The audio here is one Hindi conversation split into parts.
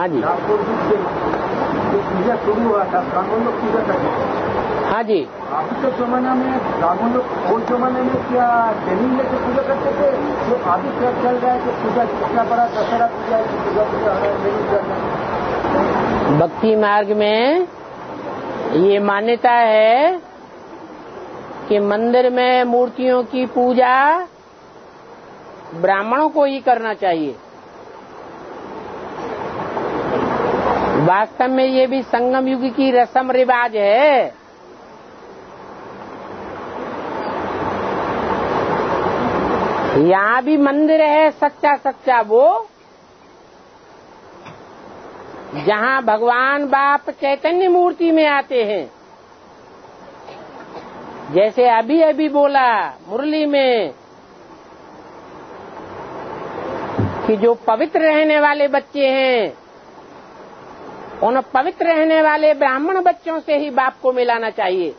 हाँ जी, पूजा शुरू हुआ था, ब्राह्मण लोग पूजा करते थे। हाँ जी। अभी के जमाना में ब्राह्मण लोग उस जमाने में क्या जमीन लेके पूजा करते थे, जो अभी क्या चल रहा है कि पूजा कितना बड़ा दशहरा पूजा है, पूजा पूजा नहीं करना। भक्ति मार्ग में ये मान्यता है कि मंदिर में मूर्तियों की पूजा ब्राह्मणों को ही करना चाहिए। वास्तव में ये भी संगम युग की रस्म रिवाज है। यहाँ भी मंदिर है सच्चा सच्चा वो, जहाँ भगवान बाप चैतन्य मूर्ति में आते हैं। जैसे अभी अभी बोला मुरली में कि जो पवित्र रहने वाले बच्चे हैं, उन पवित्र रहने वाले ब्राह्मण बच्चों से ही बाप को मिलाना चाहिए।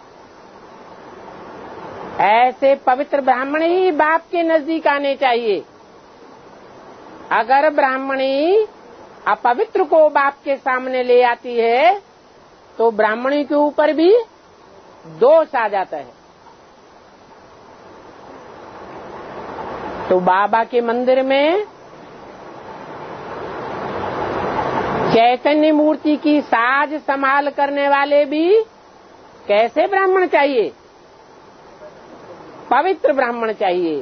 ऐसे पवित्र ब्राह्मण ही बाप के नजदीक आने चाहिए। अगर ब्राह्मणी अपवित्र को बाप के सामने ले आती है तो ब्राह्मणी के ऊपर भी दोष आ जाता है। तो बाबा के मंदिर में चैतन्य मूर्ति की साज संभाल करने वाले भी कैसे ब्राह्मण चाहिए? पवित्र ब्राह्मण चाहिए।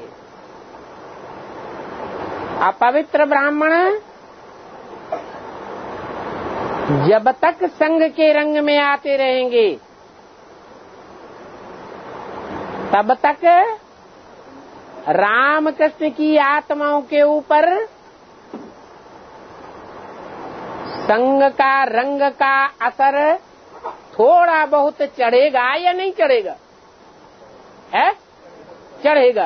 अपवित्र ब्राह्मण जब तक संग के रंग में आते रहेंगे तब तक राम कृष्ण की आत्माओं के ऊपर संग का रंग का असर थोड़ा बहुत चढ़ेगा या नहीं चढ़ेगा? है, चढ़ेगा।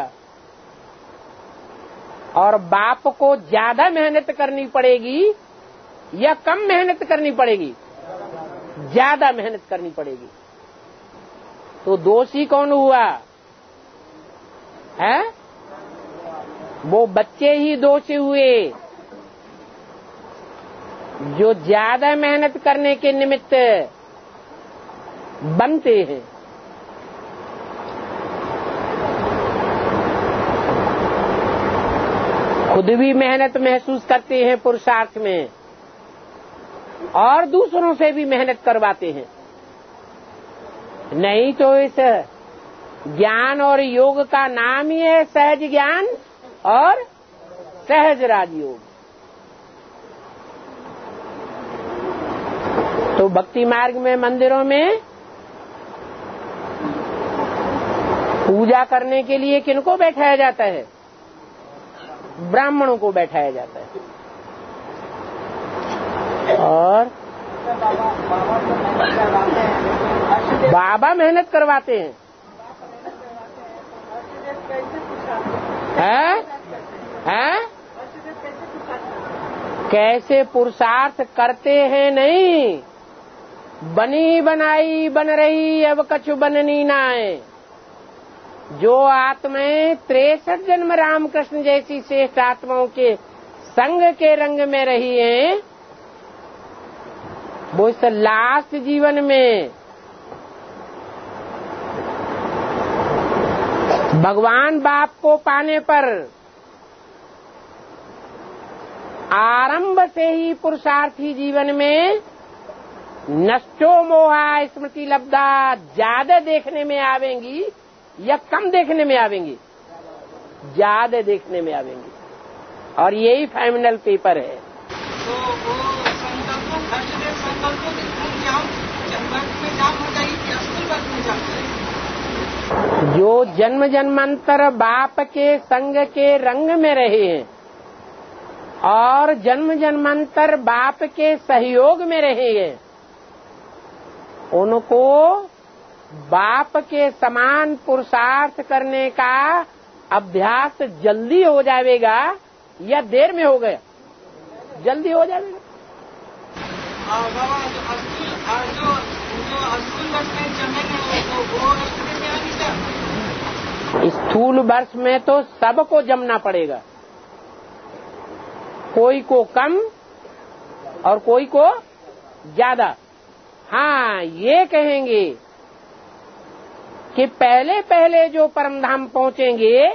और बाप को ज्यादा मेहनत करनी पड़ेगी या कम मेहनत करनी पड़ेगी? ज्यादा मेहनत करनी पड़ेगी। तो दोषी कौन हुआ? है, वो बच्चे ही दोषी हुए जो ज्यादा मेहनत करने के निमित्त बनते हैं। खुद भी मेहनत महसूस करते हैं पुरुषार्थ में और दूसरों से भी मेहनत करवाते हैं। नहीं तो इस ज्ञान और योग का नाम ही है सहज ज्ञान और सहज राजयोग। तो भक्ति मार्ग में मंदिरों में पूजा करने के लिए किनको बैठाया जाता है? ब्राह्मणों को बैठाया जाता है। और बाबा मेहनत करवाते हैं। हैं? कैसे पुरुषार्थ करते हैं? नहीं, बनी बनाई बन रही अब कछु बननी ना है। जो आत्माएं 63 जन्म रामकृष्ण जैसी श्रेष्ठ आत्माओं के संग के रंग में रही हैं, वो इस लास्ट जीवन में भगवान बाप को पाने पर आरंभ से ही पुरुषार्थी जीवन में नष्टो मोहा स्मृति लब्धा ज्यादा देखने में आवेंगी या कम देखने में आवेंगी? ज्यादा देखने में आवेंगी। और यही फाइनल पेपर है। तो वो संकल्पों जो जन्म जन्मांतर बाप के संग के रंग में रहे हैं और जन्म जन्मांतर बाप के सहयोग में रहे हैं, उनको बाप के समान पुरुषार्थ करने का अभ्यास जल्दी हो जाएगा या देर में हो गया? जल्दी हो जाएगा। स्थूल वर्ष में तो सबको जमना पड़ेगा, कोई को कम और कोई को ज्यादा। हाँ, ये कहेंगे कि पहले पहले जो परमधाम पहुंचेंगे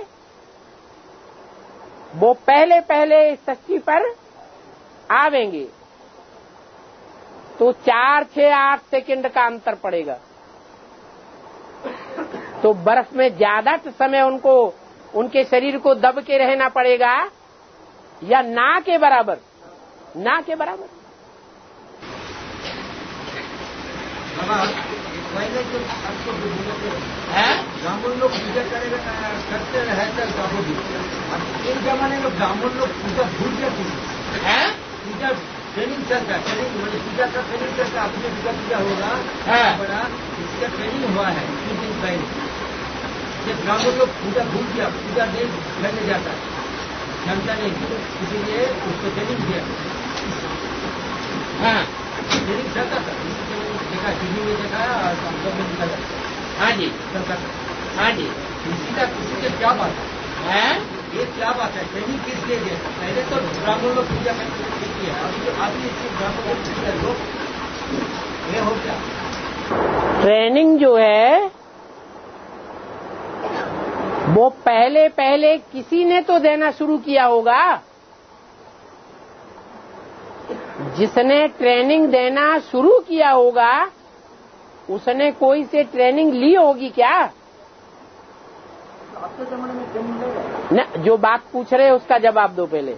वो पहले पहले सच्ची पर आवेंगे, तो 4, 6, 8 सेकंड का अंतर पड़ेगा। तो बर्फ में ज्यादा समय उनको उनके शरीर को दब के रहना पड़ेगा या ना के बराबर? ना के बराबर। पहले जो आपको ब्राह्मण लोग पूजा करेगा करते रहे थे गाँव अब एक जमाने में ब्राह्मण लोग पूजा भूल जाती है। पूजा ट्रेनिंग चलता है, ट्रेनिंग मतलब पूजा का ट्रेनिंग चलता है। अपने पूजा होगा बड़ा इसका ट्रेनिंग हुआ है 3 दिन पहले। जब ब्राह्मण लोग पूजा भूल गया, पूजा नहीं करने जाता है, क्षमता नहीं, इसीलिए उसको ट्रेनिंग दिया। ट्रेनिंग चलता था, देखा टीवी में देखा और संसद में निकला। हाँ जी, चलता था। हाँ जी, इसी का क्या बात है? ये क्या बात है? ट्रेनिंग किस लिए दिया? पहले तो ब्राह्मण लोग पूजा करते हैं, अभी ब्राह्मण लोग पूजा लोग ये हो क्या? ट्रेनिंग जो है वो पहले पहले किसी ने तो देना शुरू किया होगा। जिसने ट्रेनिंग देना शुरू किया होगा उसने कोई से ट्रेनिंग ली होगी क्या? आपके जमाने में ट्रेनिंग नहीं न, जो बात पूछ रहे उसका जवाब दो पहले।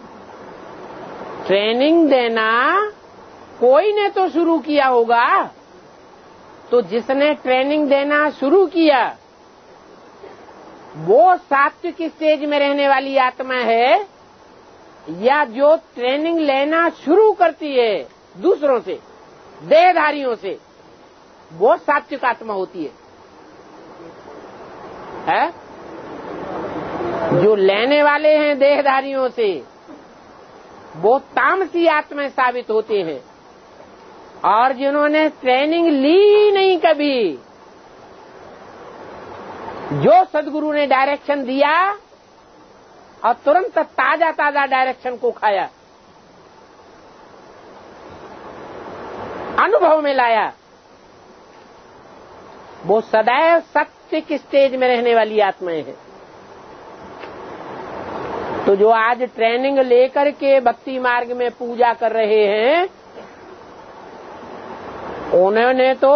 ट्रेनिंग देना कोई ने तो शुरू किया होगा, तो जिसने ट्रेनिंग देना शुरू किया वो सात्विक स्टेज में रहने वाली आत्मा है, या जो ट्रेनिंग लेना शुरू करती है दूसरों से, देहधारियों से, वो सात्विक आत्मा होती है? जो लेने वाले हैं देहधारियों से वो तामसी आत्मा साबित होते हैं, और जिन्होंने ट्रेनिंग ली नहीं कभी, जो सदगुरु ने डायरेक्शन दिया और तुरंत ताजा ताजा डायरेक्शन को खाया, अनुभव में लाया, वो सदैव सात्विक स्टेज में रहने वाली आत्माएं हैं। तो जो आज ट्रेनिंग लेकर के भक्ति मार्ग में पूजा कर रहे हैं, उन्होंने तो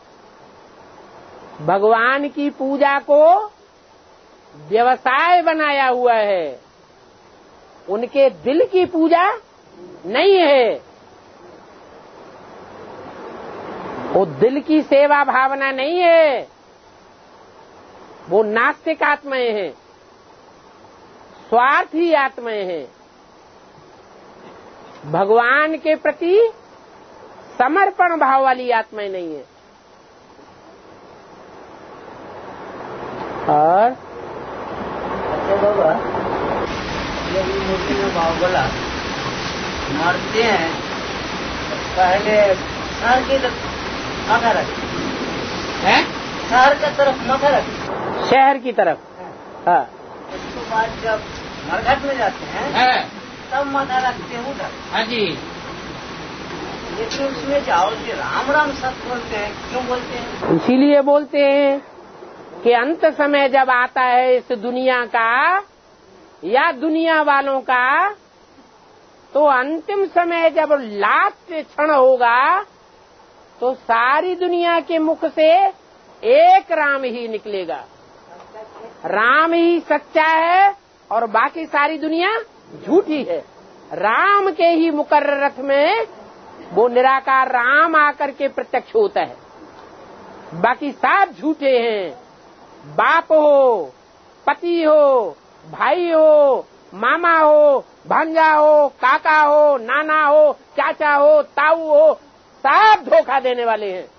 भगवान की पूजा को व्यवसाय बनाया हुआ है, उनके दिल की पूजा नहीं है। वो दिल की सेवा भावना नहीं है, वो नास्तिक आत्माएं हैं, स्वार्थी आत्माएं हैं, भगवान के प्रति समर्पण भाव वाली आत्माएं नहीं है। और बाबा जब मूर्ति में भाव बोला मारते हैं, पहले सर की तरफ माथा रख है, शहर की तरफ माथा रख, शहर की तरफ। हाँ, उसके बाद जब मरघट में जाते हैं तब माथा रखते हैं उधर। हाँ जी, लेकिन उसमें जाओ कि राम राम सत बोलते हैं, क्यों बोलते हैं? इसीलिए बोलते हैं कि अंत समय जब आता है इस दुनिया का या दुनिया वालों का, तो अंतिम समय जब लास्ट क्षण होगा तो सारी दुनिया के मुख से एक राम ही निकलेगा। राम ही सच्चा है और बाकी सारी दुनिया झूठी है। राम के ही मुकर्रर रथ में वो निराकार राम आकर के प्रत्यक्ष होता है, बाकी सब झूठे हैं। बाप हो, पति हो, भाई हो, मामा हो, भांजा हो, काका हो, नाना हो, चाचा हो, ताऊ हो, सब धोखा देने वाले हैं।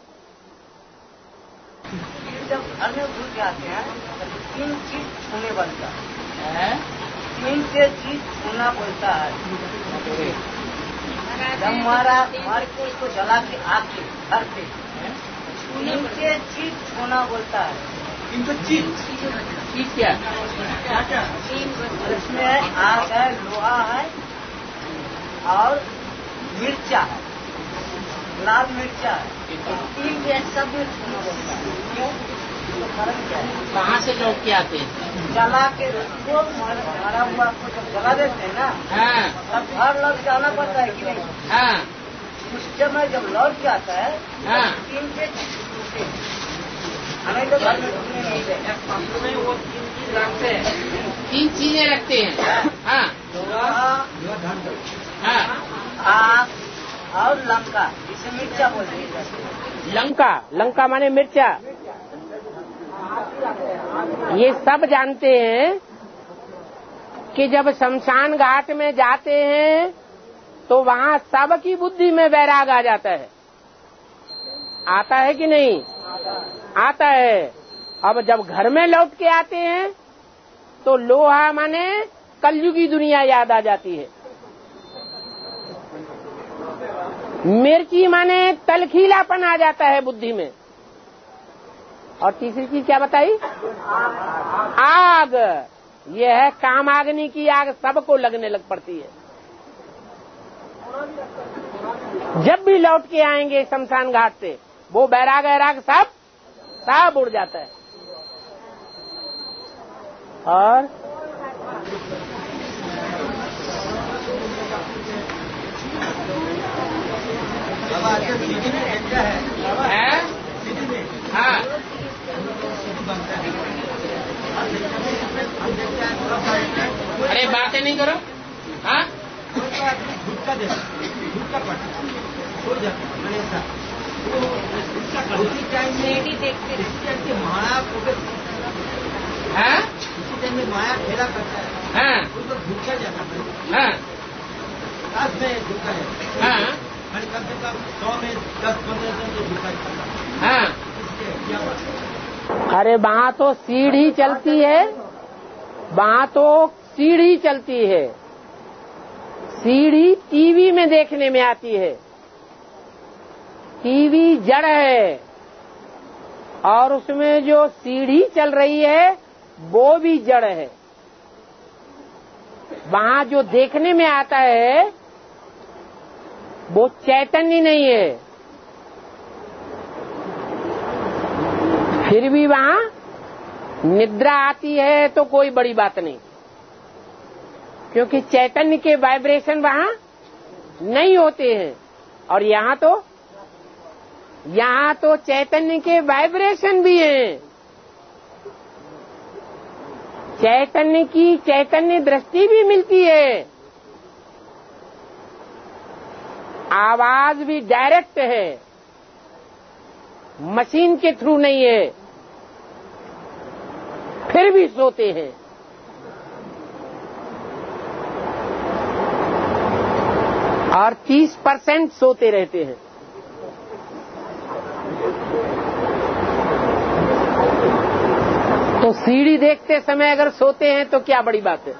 जब अन्य भूल जाते हैं तो 3 चीज छूने बनता है, 3 से चीज छूना बोलता है। जब मार के उसको जला के आके घर पे 3 से चीज छूना बोलता है। इनको चीज क्या? उसमें आग है, लोहा है और मिर्चा है, लाल मिर्चा है, तीन के एक सब क्यों? तो फर्क क्या है? कहाँ से लौट के आते हैं? जला के उसको मारा हुआ आपको जब जला देते हैं ना, हाँ तब घर लौट के आना पड़ता है कि नहीं? हाँ उस समय जब लौट के आता है हाँ। तीन के टूटे, हमें तो घर में टूटने नहीं देगा। पंप में वो तीन चीज रखते हैं, तीन चीजें रखते हैं। हाँ हाँ। आग और लंका, इसे मिर्चा बोलते हैं। लंका, लंका माने मिर्चा। ये सब जानते हैं कि जब शमशान घाट में जाते हैं तो वहाँ सबकी बुद्धि में वैराग आ जाता है। आता है कि नहीं? आता है। अब जब घर में लौट के आते हैं तो लोहा माने कलयुगी दुनिया याद आ जाती है। मिर्ची माने तलखीलापन आ जाता है बुद्धि में। और तीसरी चीज क्या बताई? आग। ये है कामाग्नि की आग, सबको लगने लग पड़ती है। जब भी लौट के आएंगे शमशान घाट से वो बैराग वैराग सब उड़ जाता है। और है? हाँ अरे बातें नहीं करो। हाँ उसी टाइम में माया उसी टाइम में माया खेला करता है। हाँ उसको भूखा जाता है। हाँ लास्ट में भूखा है। हाँ कम से कम 100 में 10-15 जन तो भूखा जाता है। हाँ। इसलिए क्या बात? अरे वहाँ तो सीढ़ी चलती है, वहाँ तो सीढ़ी चलती है। सीढ़ी टीवी में देखने में आती है। टीवी जड़ है और उसमें जो सीढ़ी चल रही है वो भी जड़ है। वहाँ जो देखने में आता है वो चैतन्य नहीं है। फिर भी वहाँ निद्रा आती है तो कोई बड़ी बात नहीं, क्योंकि चैतन्य के वाइब्रेशन वहाँ नहीं होते हैं। और यहाँ तो चैतन्य के वाइब्रेशन भी हैं। चैतन्य की चैतन्य दृष्टि भी मिलती है। आवाज भी डायरेक्ट है, मशीन के थ्रू नहीं है। फिर भी सोते हैं। और 30% सोते रहते हैं। तो सीढ़ी देखते समय अगर सोते हैं तो क्या बड़ी बात है।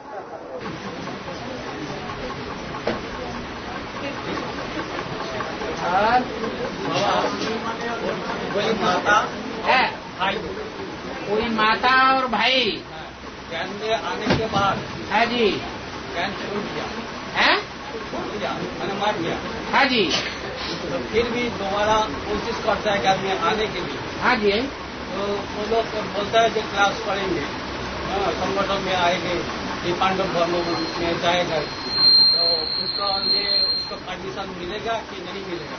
कोई माता है, भाई कोई माता और भाई ज्ञान में आने के बाद है जी, ज्ञान छूट गया, है मैंने मार दिया। हाँ जी, तो फिर भी दोबारा कोशिश करता है ज्ञान में आने के लिए। हाँ जी। तो वो लोग बोलता है जो क्लास पढ़ेंगे, संगठन में आएंगे, ये पांडव धर्म में जाएगा, तो उसको परमिशन मिलेगा कि नहीं मिलेगा?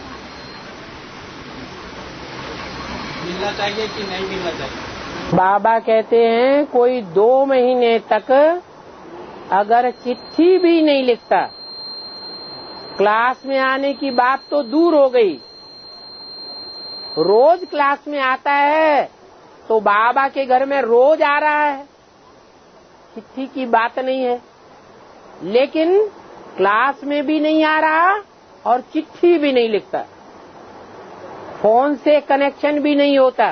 मिलना चाहिए कि नहीं मिलना चाहिए? बाबा कहते हैं कोई 2 महीने तक अगर चिट्ठी भी नहीं लिखता, क्लास में आने की बात तो दूर हो गई, रोज क्लास में आता है तो बाबा के घर में रोज आ रहा है, चिट्ठी की बात नहीं है। लेकिन क्लास में भी नहीं आ रहा और चिट्ठी भी नहीं लिखता, फोन से कनेक्शन भी नहीं होता,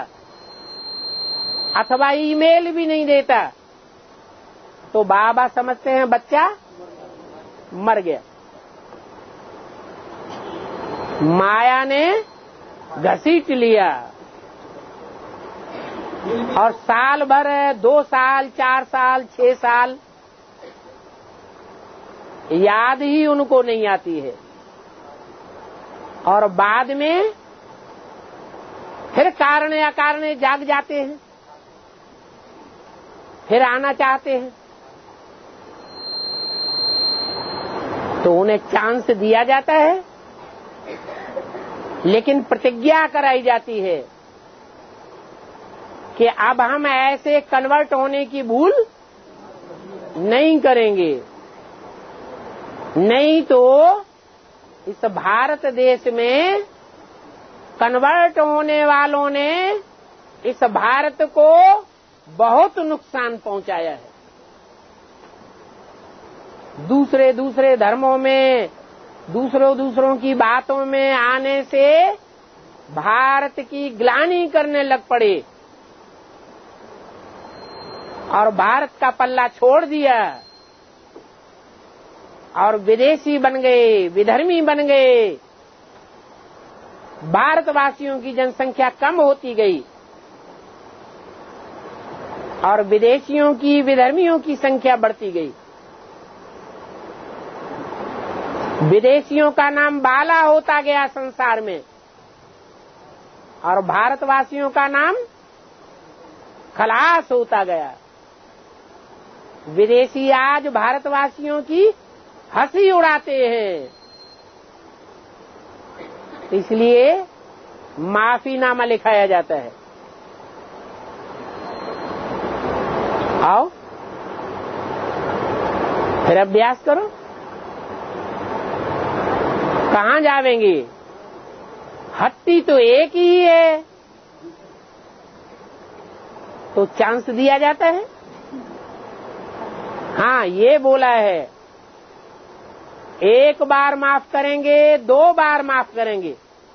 अथवा ईमेल भी नहीं देता, तो बाबा समझते हैं बच्चा मर गया। माया ने घसीट लिया। और साल भर, 2 साल, 4 साल, 6 साल याद ही उनको नहीं आती है। और बाद में फिर कारण अकारण जाग जाते हैं, फिर आना चाहते हैं, तो उन्हें चांस दिया जाता है, लेकिन प्रतिज्ञा कराई जाती है कि अब हम ऐसे कन्वर्ट होने की भूल नहीं करेंगे, नहीं तो इस भारत देश में कन्वर्ट होने वालों ने इस भारत को बहुत नुकसान पहुंचाया है। दूसरे धर्मों में दूसरों की बातों में आने से भारत की ग्लानि करने लग पड़े और भारत का पल्ला छोड़ दिया और विदेशी बन गए, विधर्मी बन गए। भारतवासियों की जनसंख्या कम होती गई और विदेशियों की, विधर्मियों की संख्या बढ़ती गई। विदेशियों का नाम बाला होता गया संसार में और भारतवासियों का नाम खलास होता गया। विदेशी आज भारतवासियों की हंसी उड़ाते हैं, इसलिए माफीनामा लिखाया जाता है। आओ फिर अभ्यास करो। कहाँ जावेंगे? हट्टी तो एक ही है, तो चांस दिया जाता है। हाँ, ये बोला है, एक बार माफ करेंगे, 2 बार माफ करेंगे।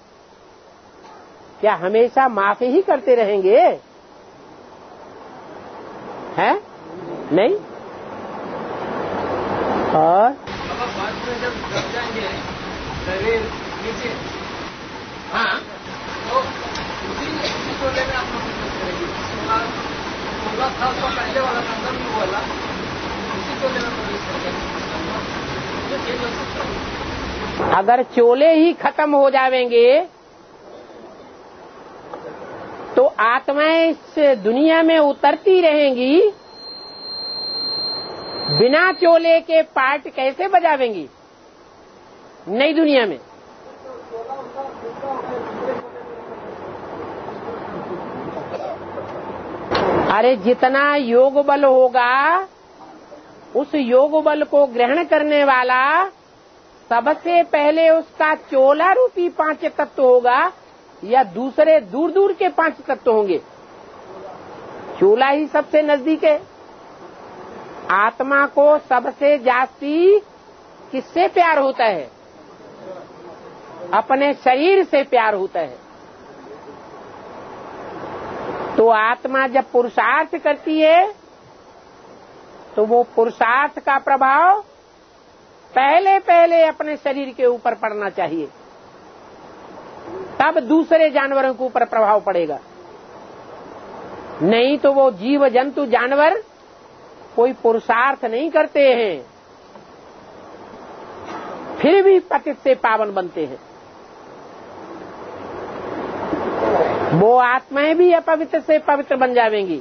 क्या हमेशा माफ ही करते रहेंगे? हैं? नहीं। और बाद में जब दब जाएंगे शरीर नीचे, हाँ, तो उसी को लेकर आप लोग करेंगे। 16 साल का पहले वाला संदर्भ नहीं बोला, उसी को लेकर प्रवेश करेंगे। अगर चोले ही खत्म हो जावेंगे तो आत्माएं इस दुनिया में उतरती रहेंगी, बिना चोले के पार्ट कैसे बजावेंगी नई दुनिया में? अरे जितना योग बल होगा, उस योग बल को ग्रहण करने वाला सबसे पहले उसका चोला रूपी 5 तत्व होगा या दूसरे दूर दूर के 5 तत्व होंगे? चोला ही सबसे नजदीक है। आत्मा को सबसे जास्ती किससे प्यार होता है? अपने शरीर से प्यार होता है। तो आत्मा जब पुरुषार्थ करती है तो वो पुरुषार्थ का प्रभाव पहले अपने शरीर के ऊपर पड़ना चाहिए, तब दूसरे जानवरों के ऊपर प्रभाव पड़ेगा। नहीं तो वो जीव जंतु जानवर कोई पुरुषार्थ नहीं करते हैं, फिर भी पतित से पावन बनते हैं। वो आत्माएं भी अपवित्र से पवित्र बन जावेंगी,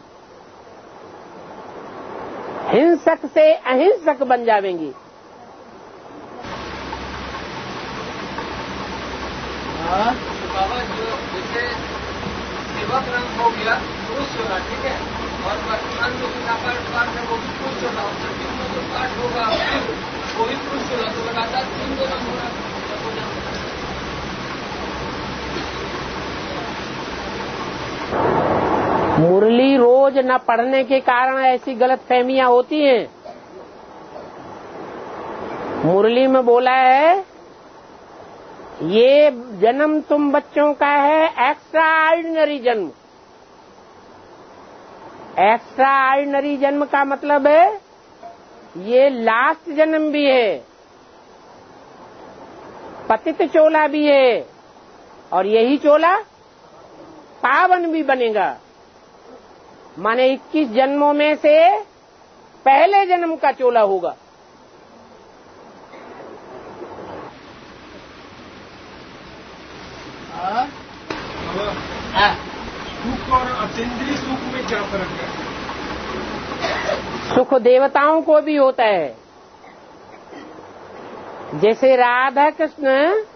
हिंसक से अहिंसक बन जावेंगी। बाबा जो जैसे सेवक रंग हो गया पुरुष होगा, ठीक है, और वर्तमान जो पाठ है वो भी पुरुष होगा, और छत्तीस में जो पाठ होगा वो भी पुरुष होगा, तो लगातार 3 जो रंग होगा। मुरली रोज न पढ़ने के कारण ऐसी गलतफहमियां होती हैं। मुरली में बोला है ये जन्म तुम बच्चों का है एक्स्ट्रा ऑर्डिनरी जन्म। एक्स्ट्रा ऑर्डिनरी जन्म का मतलब है ये लास्ट जन्म भी है, पतित चोला भी है, और यही चोला पावन भी बनेगा। माने 21 जन्मों में से पहले जन्म का चोला होगा। अतीन्द्रिय सुख में क्या फर्क है? सुख देवताओं को भी होता है। जैसे राधा कृष्ण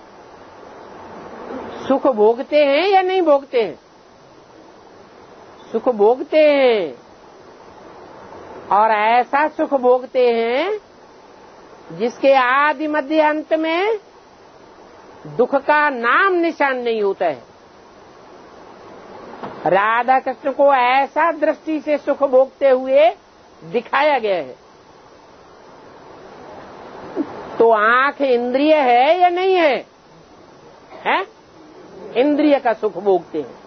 सुख भोगते हैं या नहीं भोगते हैं? सुख भोगते हैं, और ऐसा सुख भोगते हैं जिसके आदि मध्य अंत में दुख का नाम निशान नहीं होता है। राधा कृष्ण को ऐसा दृष्टि से सुख भोगते हुए दिखाया गया है। तो आंख इंद्रिय है या नहीं है? है? इंद्रिय का सुख भोगते हैं।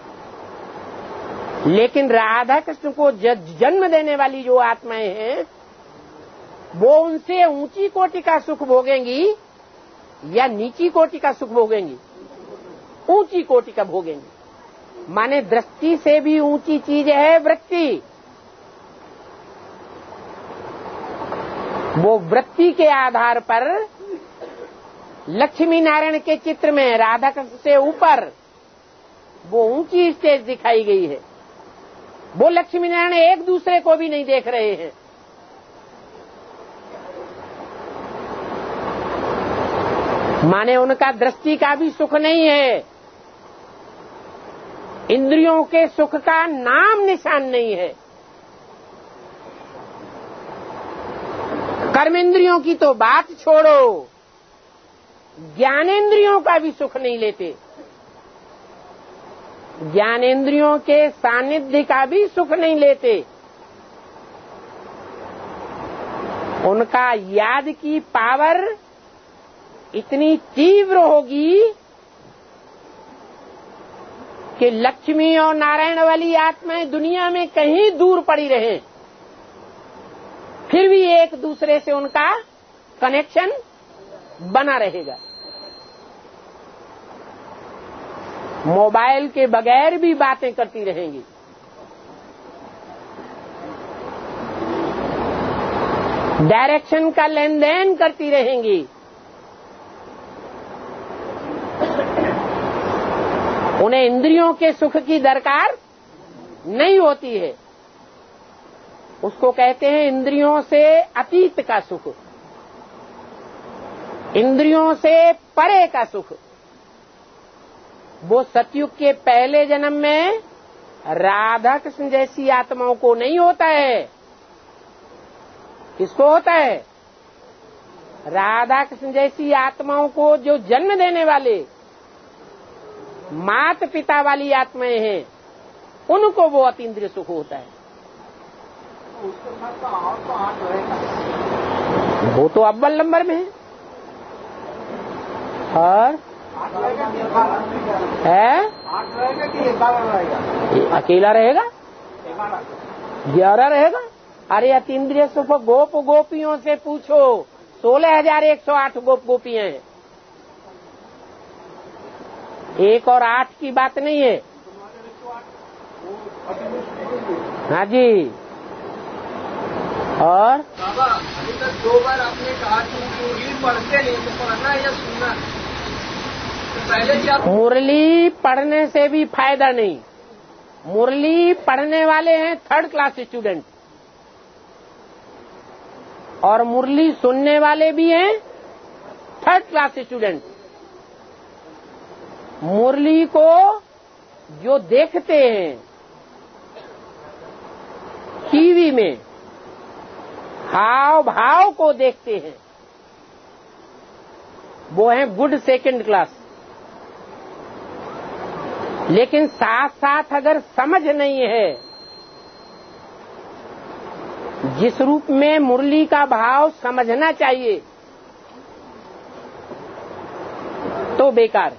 लेकिन राधा कृष्ण को जन्म देने वाली जो आत्माएं हैं वो उनसे ऊंची कोटि का सुख भोगेंगी या नीची कोटि का सुख भोगेंगी? ऊंची कोटि का भोगेंगी। माने दृष्टि से भी ऊंची चीज है वृत्ति। वो वृत्ति के आधार पर लक्ष्मी नारायण के चित्र में राधा कृष्ण से ऊपर वो ऊंची स्टेज दिखाई गई है। वो लक्ष्मी नारायण एक दूसरे को भी नहीं देख रहे हैं। माने उनका दृष्टि का भी सुख नहीं है, इंद्रियों के सुख का नाम निशान नहीं है। कर्मेंद्रियों की तो बात छोड़ो, ज्ञानेंद्रियों का भी सुख नहीं लेते। ज्ञानेंद्रियों के सानिध्य का भी सुख नहीं लेते। उनका याद की पावर इतनी तीव्र होगी कि लक्ष्मी और नारायण वाली आत्माएं दुनिया में कहीं दूर पड़ी रहे, फिर भी एक दूसरे से उनका कनेक्शन बना रहेगा। मोबाइल के बगैर भी बातें करती रहेंगी। डायरेक्शन का लेन देन करती रहेंगी। उन्हें इंद्रियों के सुख की दरकार नहीं होती है। उसको कहते हैं इंद्रियों से अतीत का सुख, इंद्रियों से परे का सुख। वो सतयुग के पहले जन्म में राधा कृष्ण जैसी आत्माओं को नहीं होता है। किसको होता है? राधा कृष्ण जैसी आत्माओं को जो जन्म देने वाले माता पिता वाली आत्माएं हैं, उनको वो अतीन्द्रिय सुख होता है। वो तो अव्वल नंबर में है। और है अकेला रहेगा, 11 रहेगा। अरे अतीन्द्रिय सुख गोप गोपियों से पूछो, 16,108 गोप गोपियां हैं। 1 और 8 की बात नहीं है। हाँ जी। और बाबा अभी तक 2 बार आपने कहा कि मुरली पढ़ते नहीं, तो पढ़ना या सुनना? तो पहले क्या मुरली पढ़ने से भी फायदा नहीं। मुरली पढ़ने वाले हैं 3rd क्लास स्टूडेंट, और मुरली सुनने वाले भी हैं 3rd क्लास स्टूडेंट। मुरली को जो देखते हैं टीवी में, हाव भाव को देखते हैं, वो है गुड 2nd क्लास। लेकिन साथ साथ अगर समझ नहीं है, जिस रूप में मुरली का भाव समझना चाहिए, तो बेकार।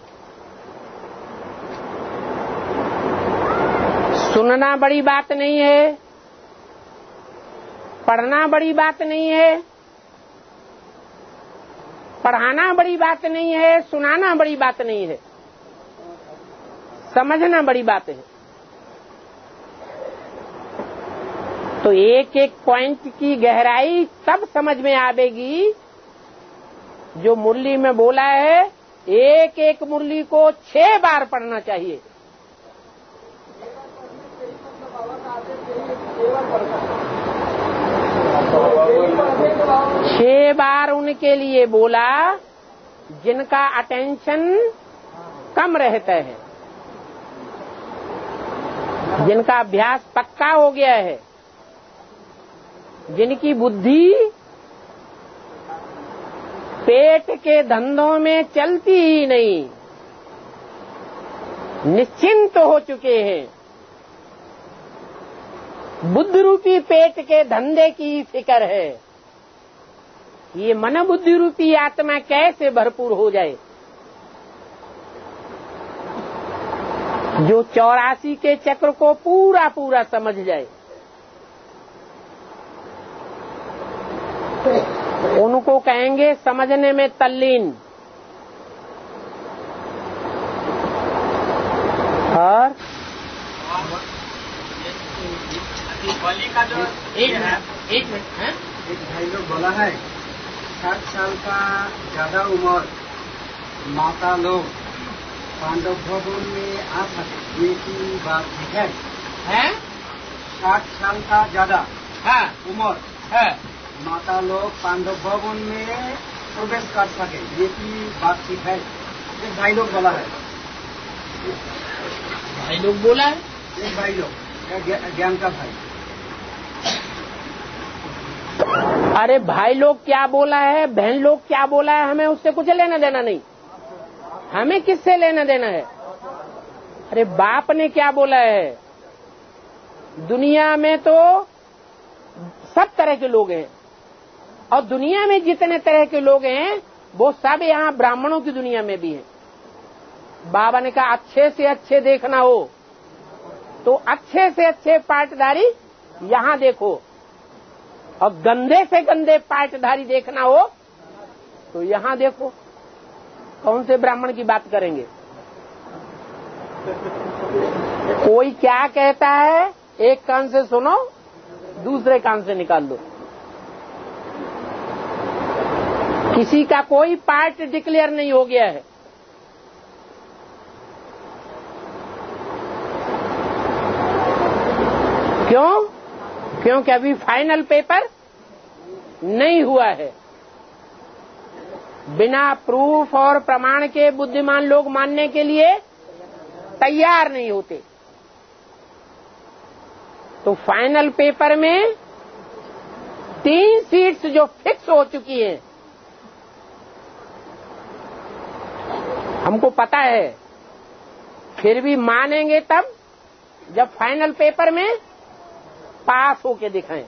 सुनना बड़ी बात नहीं है, पढ़ना बड़ी बात नहीं है, पढ़ाना बड़ी बात नहीं है, सुनाना बड़ी बात नहीं है, समझना बड़ी बात है। तो एक एक पॉइंट की गहराई तब समझ में आवेगी जो मुरली में बोला है। एक एक मुरली को 6 बार पढ़ना चाहिए। 6 बार उनके लिए बोला जिनका अटेंशन कम रहता है, जिनका अभ्यास पक्का हो गया है, जिनकी बुद्धि पेट के धंधों में चलती ही नहीं, निश्चिंत हो चुके हैं, बुद्धि रूपी पेट के धंधे की फिक्र है, ये मन बुद्धि रूपी आत्मा कैसे भरपूर हो जाए। जो 84 के चक्र को पूरा पूरा समझ जाए, उनको कहेंगे समझने में तल्लीन। और बलि का जो एक मिनट है, एक भाई लोग बोला है 60 साल का ज्यादा उम्र माता लोग पांडव भवन में आ सकते, ये की बात है? 60 साल का ज्यादा उम्र है माता लोग पांडव भवन में प्रवेश कर सके, ये की बात ठीक है? एक भाई लोग बोला है। भाई लोग बोला है, एक भाई लोग ज्ञान का भाई। अरे भाई लोग क्या बोला है, बहन लोग क्या बोला है, हमें उससे कुछ लेना देना नहीं। हमें किससे लेना देना है? अरे बाप ने क्या बोला है? दुनिया में तो सब तरह के लोग हैं, और दुनिया में जितने तरह के लोग हैं वो सब यहाँ ब्राह्मणों की दुनिया में भी हैं। बाबा ने कहा अच्छे से अच्छे देखना हो तो अच्छे से अच्छे पाटधारी यहाँ देखो, और गंदे से गंदे पाटधारी देखना हो तो यहाँ देखो। कौन से ब्राह्मण की बात करेंगे? कोई क्या कहता है, एक कान से सुनो, दूसरे कान से निकाल दो। किसी का कोई पार्ट डिक्लेयर नहीं हो गया है। क्यों? क्योंकि अभी फाइनल पेपर नहीं हुआ है। बिना प्रूफ और प्रमाण के बुद्धिमान लोग मानने के लिए तैयार नहीं होते। तो फाइनल पेपर में 3 सीट्स जो फिक्स हो चुकी हैं, हमको पता है, फिर भी मानेंगे तब जब फाइनल पेपर में पास होके दिखाएं।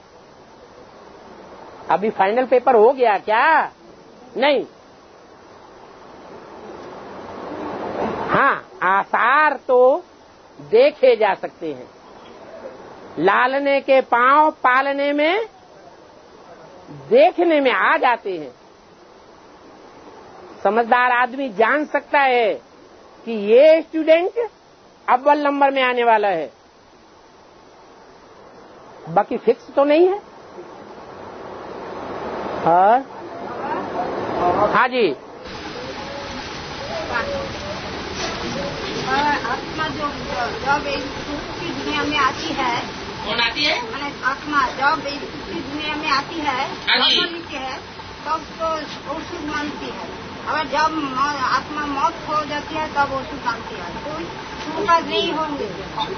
अभी फाइनल पेपर हो गया क्या? नहीं। हाँ, आसार तो देखे जा सकते हैं। लालने के पांव पालने में, देखने में आ जाते हैं। समझदार आदमी जान सकता है कि ये स्टूडेंट अव्वल नंबर में आने वाला है, बाकी फिक्स तो नहीं है। और हाँ जी, आत्मा जो जब इस सुख की दुनिया में आती है, कौन आती है? मैंने आत्मा जब इस सुख की दुनिया में आती है, नीचे है, तब तो ओषुध मानती है। अगर जब आत्मा मौत हो जाती है तब ओषुध मानती है। कोई शुभकाज नहीं होंगे,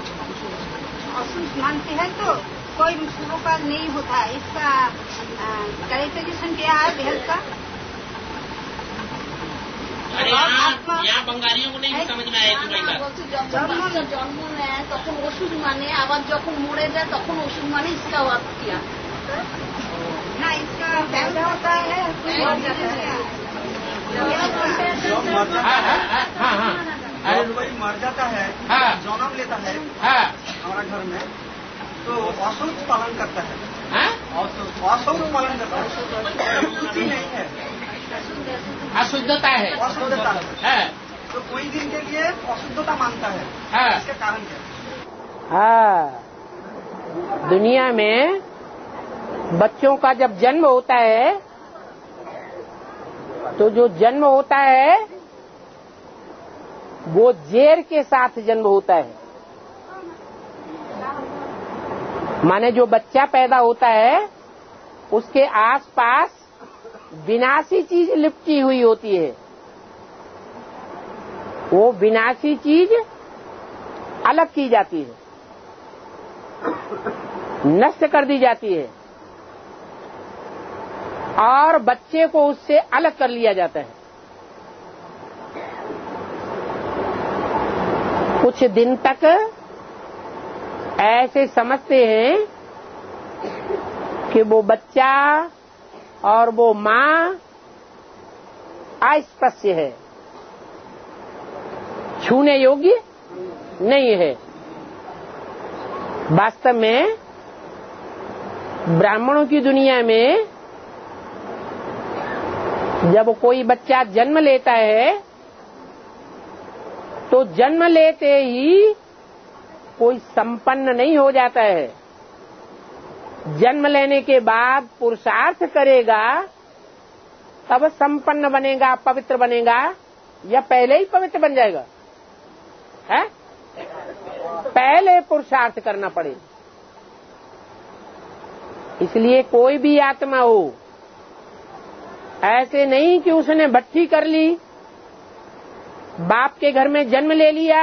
ओषुध मानती है तो कोई शुभकाज नहीं होता। इसका कैरेक्टराइजेशन क्या है भेद का? यहाँ बंगालियों को नहीं समझ में आया। जन्म में तक ओषुध माने, आवाज जब मरे जाए तक ओषुध माने, इसका बात किया ना। इसका पैदा होता है, जब कोई मर जाता है, जन्म लेता है हमारा घर में, तो अशुद्ध पालन करता है। अशुद्ध पालन करता है, रुचि नहीं है, अशुद्धता है, अशुद्धता है। तो कोई दिन के लिए अशुद्धता मानता है। इसका कारण क्या? हाँ, दुनिया में बच्चों का जब जन्म होता है तो जो जन्म होता है वो जेर के साथ जन्म होता है। माने जो बच्चा पैदा होता है उसके आसपास विनाशी चीज लिपटी हुई होती है, वो विनाशी चीज अलग की जाती है, नष्ट कर दी जाती है और बच्चे को उससे अलग कर लिया जाता है। कुछ दिन तक ऐसे समझते हैं कि वो बच्चा और वो मां अस्पृश्य है, छूने योग्य नहीं है। वास्तव में ब्राह्मणों की दुनिया में जब कोई बच्चा जन्म लेता है तो जन्म लेते ही कोई संपन्न नहीं हो जाता है। जन्म लेने के बाद पुरुषार्थ करेगा तब संपन्न बनेगा, पवित्र बनेगा, या पहले ही पवित्र बन जाएगा? है? पहले पुरुषार्थ करना पड़ेगा। इसलिए कोई भी आत्मा हो, ऐसे नहीं कि उसने भट्ठी कर ली, बाप के घर में जन्म ले लिया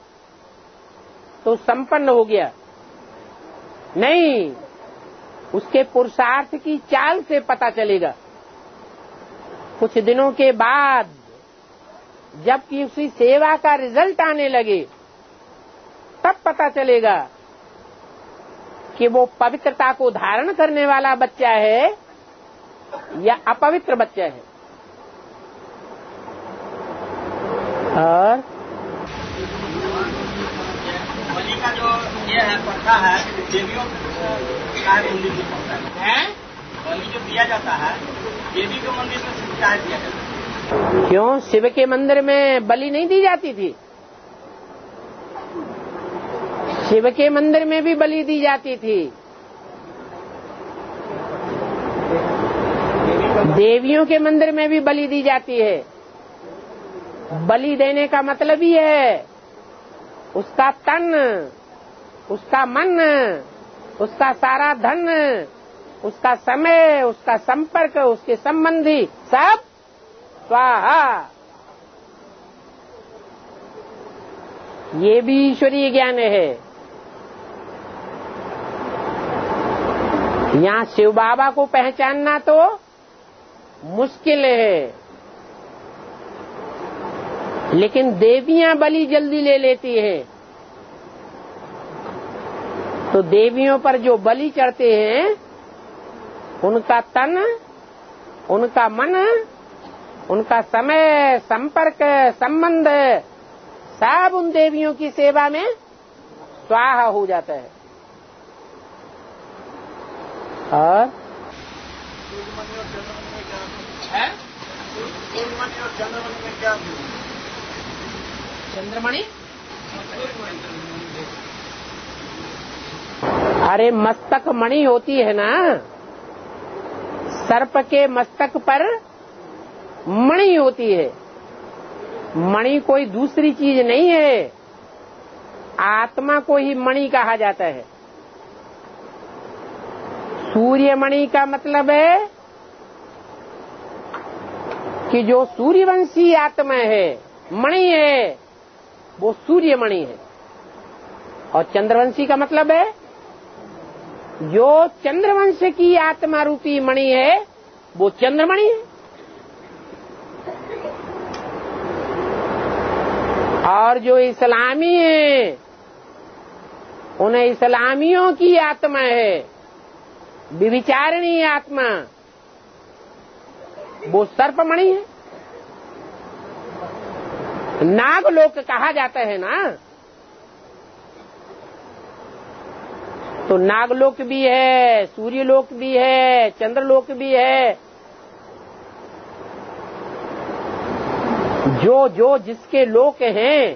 तो संपन्न हो गया। नहीं, उसके पुरुषार्थ की चाल से पता चलेगा। कुछ दिनों के बाद जबकि उसी सेवा का रिजल्ट आने लगे तब पता चलेगा कि वो पवित्रता को धारण करने वाला बच्चा है या अपवित्र बच्चा है। और बलि का जो ये है प्रथा है, देवियों का मंदिर में पड़ता है। बलि जो दिया जाता है देवी के मंदिर में सिर्फ दिया जाता है। क्यों? शिव के मंदिर में बलि नहीं दी जाती थी? शिव के मंदिर में भी बलि दी जाती थी। देवियों के मंदिर में भी बलि दी जाती है। बलि देने का मतलब ही है उसका तन, उसका मन, उसका सारा धन, उसका समय, उसका संपर्क, उसके संबंधी सब स्वाहा। ये भी ईश्वरीय ज्ञान है। यहाँ शिव बाबा को पहचानना तो मुश्किल है, लेकिन देवियां बलि जल्दी ले लेती है। तो देवियों पर जो बलि चढ़ते हैं उनका तन, उनका मन, उनका समय, संपर्क, संबंध सब उन देवियों की सेवा में स्वाहा हो जाता है। और चंद्रमणि, अरे मस्तक मणि होती है ना, सर्प के मस्तक पर मणि होती है। मणि कोई दूसरी चीज नहीं है, आत्मा को ही मणि कहा जाता है। सूर्यमणि का मतलब है कि जो सूर्यवंशी आत्मा है, मणि है, वो सूर्यमणि है। और चंद्रवंशी का मतलब है जो चंद्रवंश की आत्मा रूपी मणि है, वो चंद्रमणि है। और जो इस्लामी है, उन इस्लामियों की आत्मा है विविचारिणी आत्मा, वो सर्पमणि है। नागलोक कहा जाता है ना, तो नागलोक भी है, सूर्यलोक भी है, चंद्रलोक भी है। जो जिसके लोक हैं,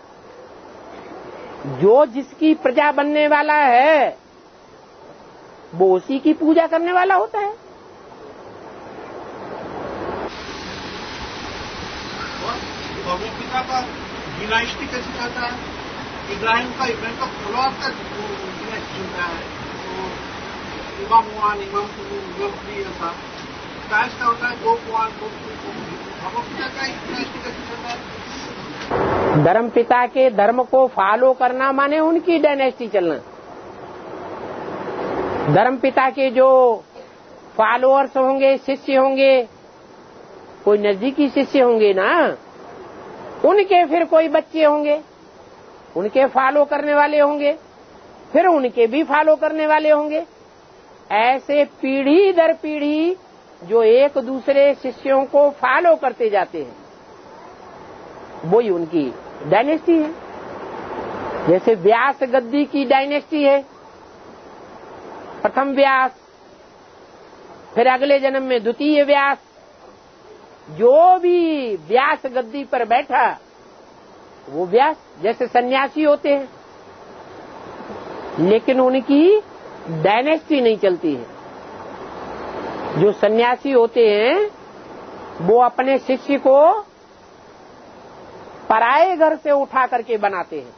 जो जिसकी प्रजा बनने वाला है, वो उसी की पूजा करने वाला होता है। भगवत गीता का डिनाइस्टी कैसे चलता है? इब्राहिम का फॉलोअप का डिनाइस्टी चलता है, तो इमाम वन इमाम टू इमाम थ्री ऐसा कास्ट का होता है pope one pope two pope three का कास्ट कैसे चलता है? धर्म पिता के धर्म को फॉलो करना माने उनकी डायनेस्टी चलना। धर्म पिता के जो फॉलोअर्स होंगे, शिष्य होंगे, कोई नजदीकी शिष्य होंगे ना, उनके फिर कोई बच्चे होंगे, उनके फॉलो करने वाले होंगे, फिर उनके भी फॉलो करने वाले होंगे। ऐसे पीढ़ी दर पीढ़ी जो एक दूसरे शिष्यों को फॉलो करते जाते हैं, वही उनकी डायनेस्टी है। जैसे व्यास गद्दी की डायनेस्टी है, प्रथम व्यास, फिर अगले जन्म में द्वितीय व्यास। जो भी व्यास गद्दी पर बैठा वो व्यास। जैसे सन्यासी होते हैं, लेकिन उनकी डायनेस्टी नहीं चलती है। जो सन्यासी होते हैं वो अपने शिष्य को पराये घर से उठा करके बनाते हैं,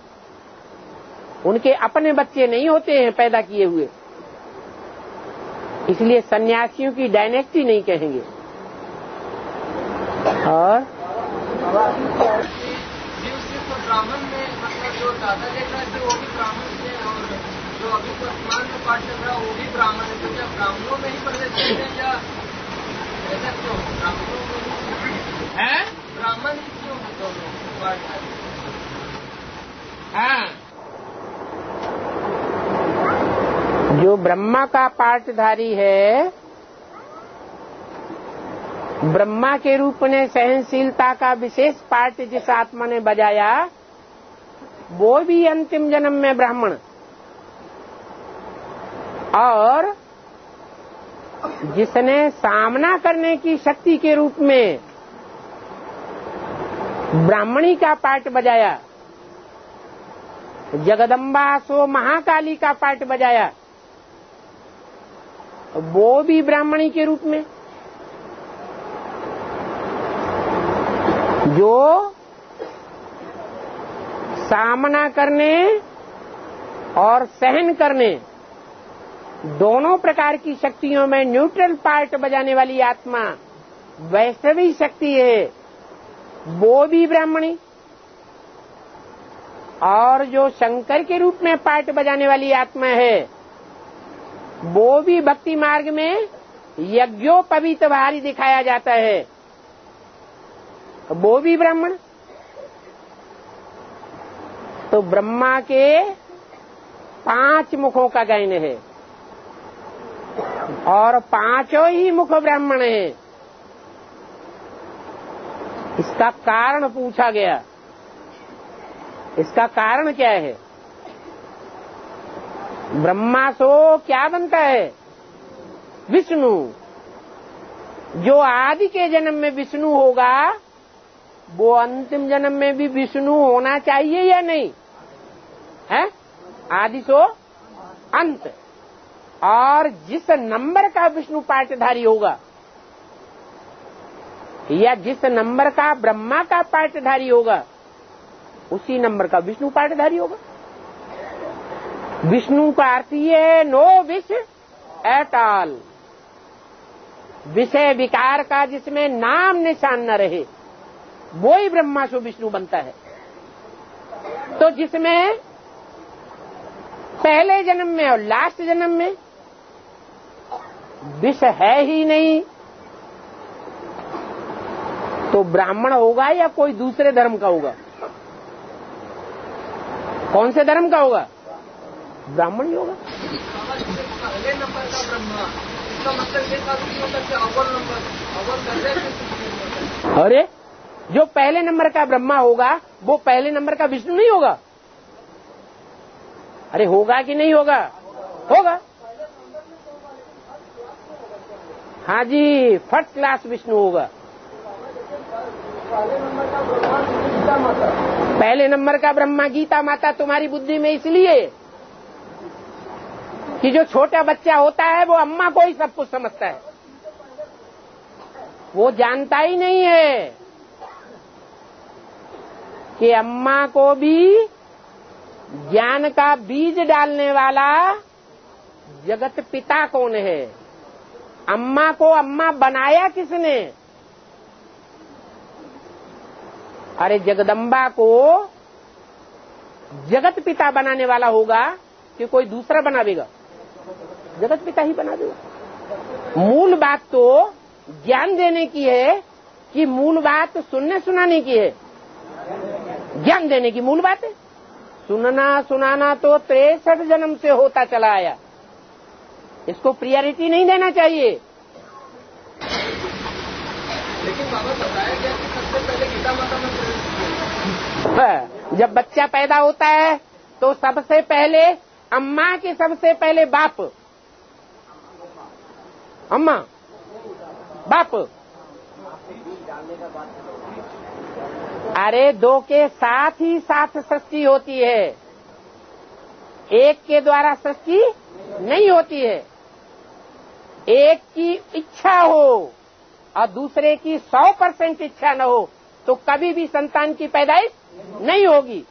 उनके अपने बच्चे नहीं होते हैं पैदा किए हुए, इसलिए सन्यासियों की डायनेस्टी नहीं कहेंगे। और ब्राह्मण में मतलब जो दादा देख रहे थे वो भी ब्राह्मण थे, और जो अभी वर्तमान में पाठ चल रहा वो भी ब्राह्मण है, तो क्या ब्राह्मणों में ही प्रवेश करते हैं या ऐसा क्यों? ब्राह्मणों में है ब्राह्मण ही क्यों दोनों पाठ? हाँ, जो ब्रह्मा का पाठधारी है, ब्रह्मा के रूप ने सहनशीलता का विशेष पाठ जिस आत्मा ने बजाया, वो भी अंतिम जन्म में ब्राह्मण, और जिसने सामना करने की शक्ति के रूप में ब्राह्मणी का पाठ बजाया, जगदम्बा सो महाकाली का पाठ बजाया, वो भी ब्राह्मणी के रूप में। जो सामना करने और सहन करने दोनों प्रकार की शक्तियों में न्यूट्रल पार्ट बजाने वाली आत्मा वैष्णवी शक्ति है, वो भी ब्राह्मणी। और जो शंकर के रूप में पार्ट बजाने वाली आत्मा है, वो भी भक्ति मार्ग में यज्ञोपवीत भारी दिखाया जाता है, वो भी ब्राह्मण। तो ब्रह्मा के 5 मुखों का गायन है, और 5 ही मुख ब्राह्मण है। इसका कारण पूछा गया, इसका कारण क्या है? ब्रह्मा सो क्या बनता है? विष्णु। जो आदि के जन्म में विष्णु होगा, वो अंतिम जन्म में भी विष्णु होना चाहिए या नहीं है? आदि सो अंत। और जिस नंबर का विष्णु पाठधारी होगा, या जिस नंबर का ब्रह्मा का पाठधारी होगा, उसी नंबर का विष्णु पाठधारी होगा। विष्णु का अर्थ ये है नो विश एट ऑल, विषय विकार का जिसमें नाम निशान न रहे, वो ही ब्रह्मा सो विष्णु बनता है। तो जिसमें पहले जन्म में और लास्ट जन्म में विष है ही नहीं, तो ब्राह्मण होगा या कोई दूसरे धर्म का होगा? कौन से धर्म का होगा? ब्राह्मण ही होगा। पहले नंबर का ब्रह्मा, इसका मतलब ये था कि अव्वल नंबर, अव्वल दर्जे। अरे जो पहले नंबर का ब्रह्मा होगा, वो पहले नंबर का विष्णु नहीं होगा? अरे होगा कि नहीं होगा? होगा। हाँ जी, फर्स्ट क्लास विष्णु होगा। पहले नंबर का ब्रह्मा गीता माता तुम्हारी बुद्धि में इसलिए कि जो छोटा बच्चा होता है वो अम्मा को ही सब कुछ समझता है, वो जानता ही नहीं है कि अम्मा को भी ज्ञान का बीज डालने वाला जगत पिता कौन है? अम्मा को अम्मा बनाया किसने? अरे जगदम्बा को जगत पिता बनाने वाला होगा कि कोई दूसरा बनावेगा? जगत पिता ही बना देगा। मूल बात तो ज्ञान देने की है कि मूल बात सुनने सुनाने की है? ज्ञान देने की मूल बात है। सुनना सुनाना तो 63 जन्म से होता चला आया, इसको प्रियोरिटी नहीं देना चाहिए। लेकिन बाबा बताया गया कि सबसे पहले गीता माता में जब बच्चा पैदा होता है तो सबसे पहले अम्मा के सबसे पहले बाप, अम्मा बाप। अरे दो के साथ ही साथ सृष्टि होती है, एक के द्वारा सृष्टि नहीं होती है। एक की इच्छा हो और दूसरे की 100% इच्छा न हो तो कभी भी संतान की पैदाइश नहीं होगी।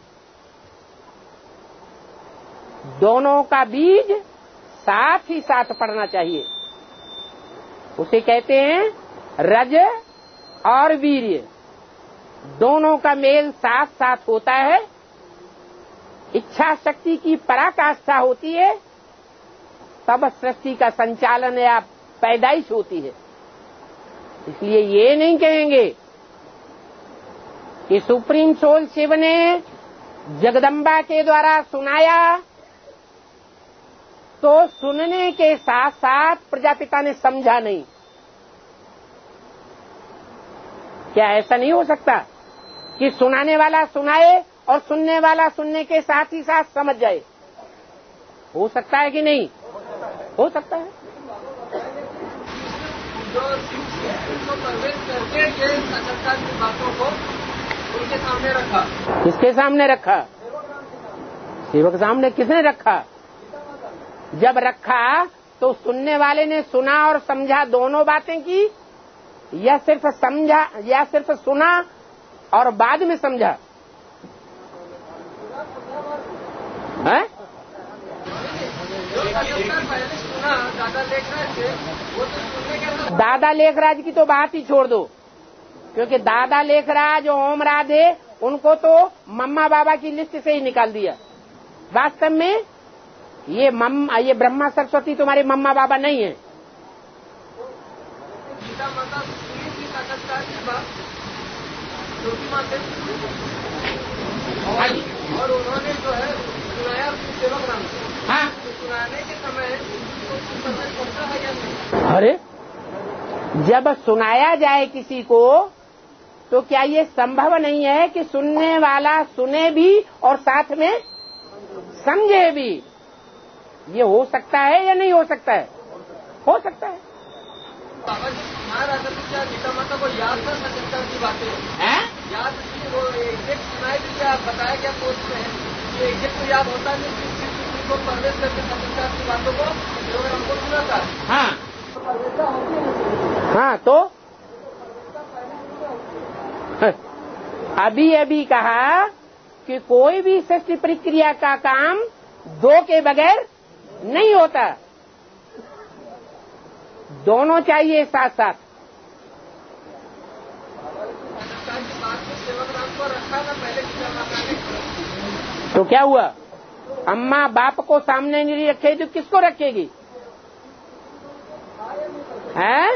दोनों का बीज साथ ही साथ पड़ना चाहिए। उसे कहते हैं रज और वीर्य, दोनों का मेल साथ साथ होता है। इच्छा शक्ति की पराकाष्ठा होती है, तब सृष्टि का संचालन या पैदाइश होती है। इसलिए ये नहीं कहेंगे कि सुप्रीम सोल शिव ने जगदम्बा के द्वारा सुनाया तो सुनने के साथ साथ प्रजापिता ने समझा नहीं। क्या ऐसा नहीं हो सकता कि सुनाने वाला सुनाए और सुनने वाला सुनने के साथ ही साथ समझ जाए? हो सकता है कि नहीं? हो सकता है। जो प्रवेश करके ये साक्षात्कार की बातों को उनके सामने रखा। किसके सामने रखा? सेवक सामने। किसने रखा? जब रखा तो सुनने वाले ने सुना और समझा दोनों बातें की, या सिर्फ समझा, या सिर्फ सुना और बाद में समझा? है? पहले सुना दादा लेखराज से, वो तो सुनने के दादा लेखराज की तो बात ही छोड़ दो, क्योंकि दादा लेखराज ओम राधे उनको तो मम्मा बाबा की लिस्ट से ही निकाल दिया। वास्तव में ये ब्रह्मा सरस्वती तुम्हारे मम्मा बाबा नहीं है। गीता माता सुनी थी साक्षात्कार की बात, ज्योति माता, और उन्होंने जो है सुनाया अपने सेवक राम से। हाँ, तो सुनाने के समय तो समझ पड़ता है या नहीं? अरे जब सुनाया जाए किसी को तो क्या ये संभव नहीं है कि सुनने वाला सुने भी और साथ में समझे भी? ये हो सकता है या नहीं हो सकता है? हो सकता है। बाबा जी सुना रहा था तो क्या गीता माता को याद था साक्षात्कार की बातें? याद थी वो एग्जैक्ट सुनाई थी? क्या बताया क्या कोर्स में ये एग्जैक्ट तो याद होता नहीं कि किसी को प्रवेश करके साक्षात्कार की बातों को जो हमको सुना था। हाँ हाँ, तो अभी अभी कहा कि कोई भी सृष्टि प्रक्रिया का काम दो के बगैर नहीं होता, दोनों चाहिए साथ साथ। तो क्या हुआ? अम्मा बाप को सामने नहीं रखे तो किसको रखेगी? हैं?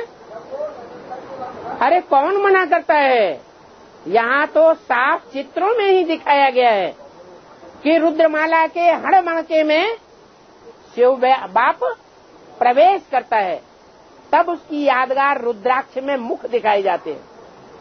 अरे कौन मना करता है? यहाँ तो साफ चित्रों में ही दिखाया गया है कि रुद्रमाला के हड़ मणके में शिव बाप प्रवेश करता है, तब उसकी यादगार रुद्राक्ष में मुख दिखाए जाते हैं।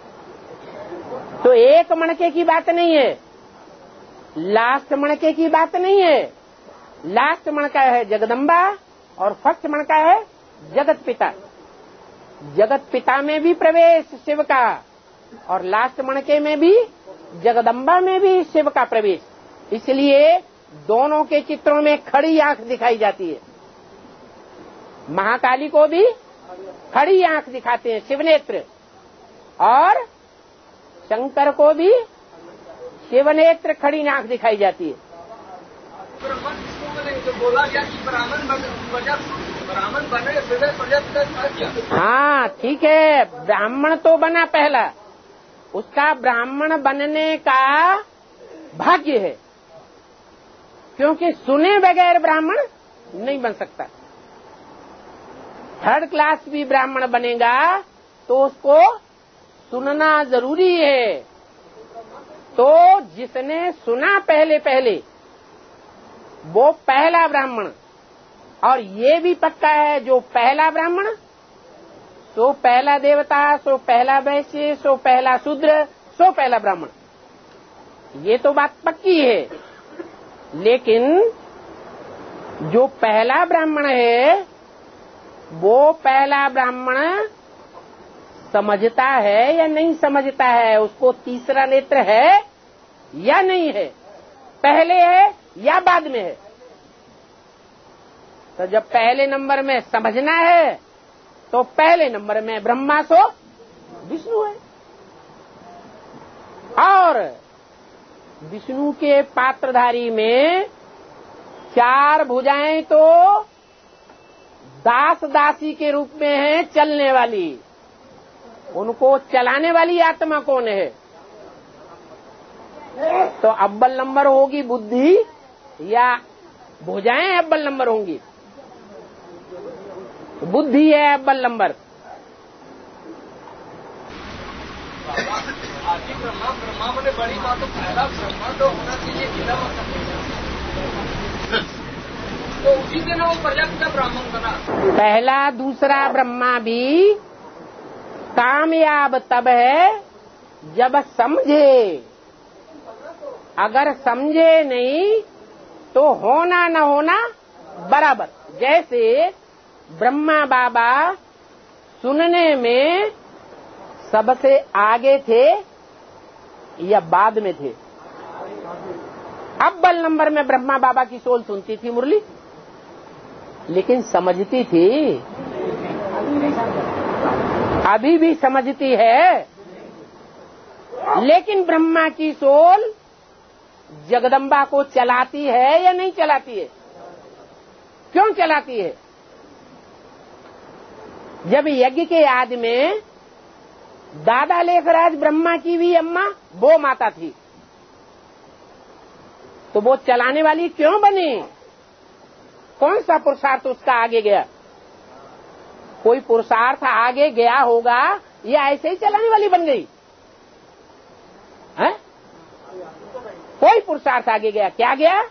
तो एक मणके की बात नहीं है, लास्ट मणके की बात नहीं है। लास्ट मणका है जगदम्बा और फर्स्ट मणका है जगत पिता। जगत पिता में भी प्रवेश शिव का और लास्ट मणके में भी जगदम्बा में भी शिव का प्रवेश। इसलिए दोनों के चित्रों में खड़ी आंख दिखाई जाती है। महाकाली को भी खड़ी आंख दिखाते हैं, शिवनेत्र, और शंकर को भी शिवनेत्र खड़ी आंख दिखाई जाती है। ब्रह्मा किसको बोले? जो बोला गया कि ब्राह्मण बने हृदय प्रजा क्या? हाँ ठीक है, ब्राह्मण तो बना पहला, उसका ब्राह्मण बनने का भाग्य है, क्योंकि सुने बगैर ब्राह्मण नहीं बन सकता। थर्ड क्लास भी ब्राह्मण बनेगा तो उसको सुनना जरूरी है। तो जिसने सुना पहले वो पहला ब्राह्मण, और ये भी पक्का है जो पहला ब्राह्मण सो पहला देवता, सो पहला वैश्य, सो पहला शूद्र, सो पहला ब्राह्मण। ये तो बात पक्की है। लेकिन जो पहला ब्राह्मण है वो पहला ब्राह्मण समझता है या नहीं समझता है, उसको तीसरा नेत्र है या नहीं है, पहले है या बाद में है। तो जब पहले नंबर में समझना है तो पहले नंबर में ब्रह्मा सो विष्णु है। और विष्णु के पात्रधारी में 4 भुजाएं तो दास दासी के रूप में है चलने वाली। उनको चलाने वाली आत्मा कौन है? तो अव्वल नंबर होगी बुद्धि या भुजाएं अव्वल नंबर होंगी? बुद्धि है अव्वल नंबर। आदि ब्रह्मा बोले बड़ी बात, तो पहला ब्रह्मा तो होना चाहिए बिना तो उसी से ना वो प्रजापिता ब्राह्मण बना। पहला दूसरा ब्रह्मा भी कामयाब तब है जब समझे। अगर समझे नहीं तो होना न होना बराबर। जैसे ब्रह्मा बाबा सुनने में सबसे आगे थे या बाद में थे? अव्वल नंबर में ब्रह्मा बाबा की सोल सुनती थी मुरली, लेकिन समझती थी? अभी भी समझती है। लेकिन ब्रह्मा की सोल जगदम्बा को चलाती है या नहीं चलाती है? क्यों चलाती है? जब यज्ञ के याद में दादा लेखराज ब्रह्मा की भी अम्मा वो माता थी, तो वो चलाने वाली क्यों बनी? कौन सा पुरुषार्थ उसका आगे गया? कोई पुरुषार्थ आगे गया होगा या ऐसे ही चलाने वाली बन गई है? कोई पुरुषार्थ आगे गया? क्या गया?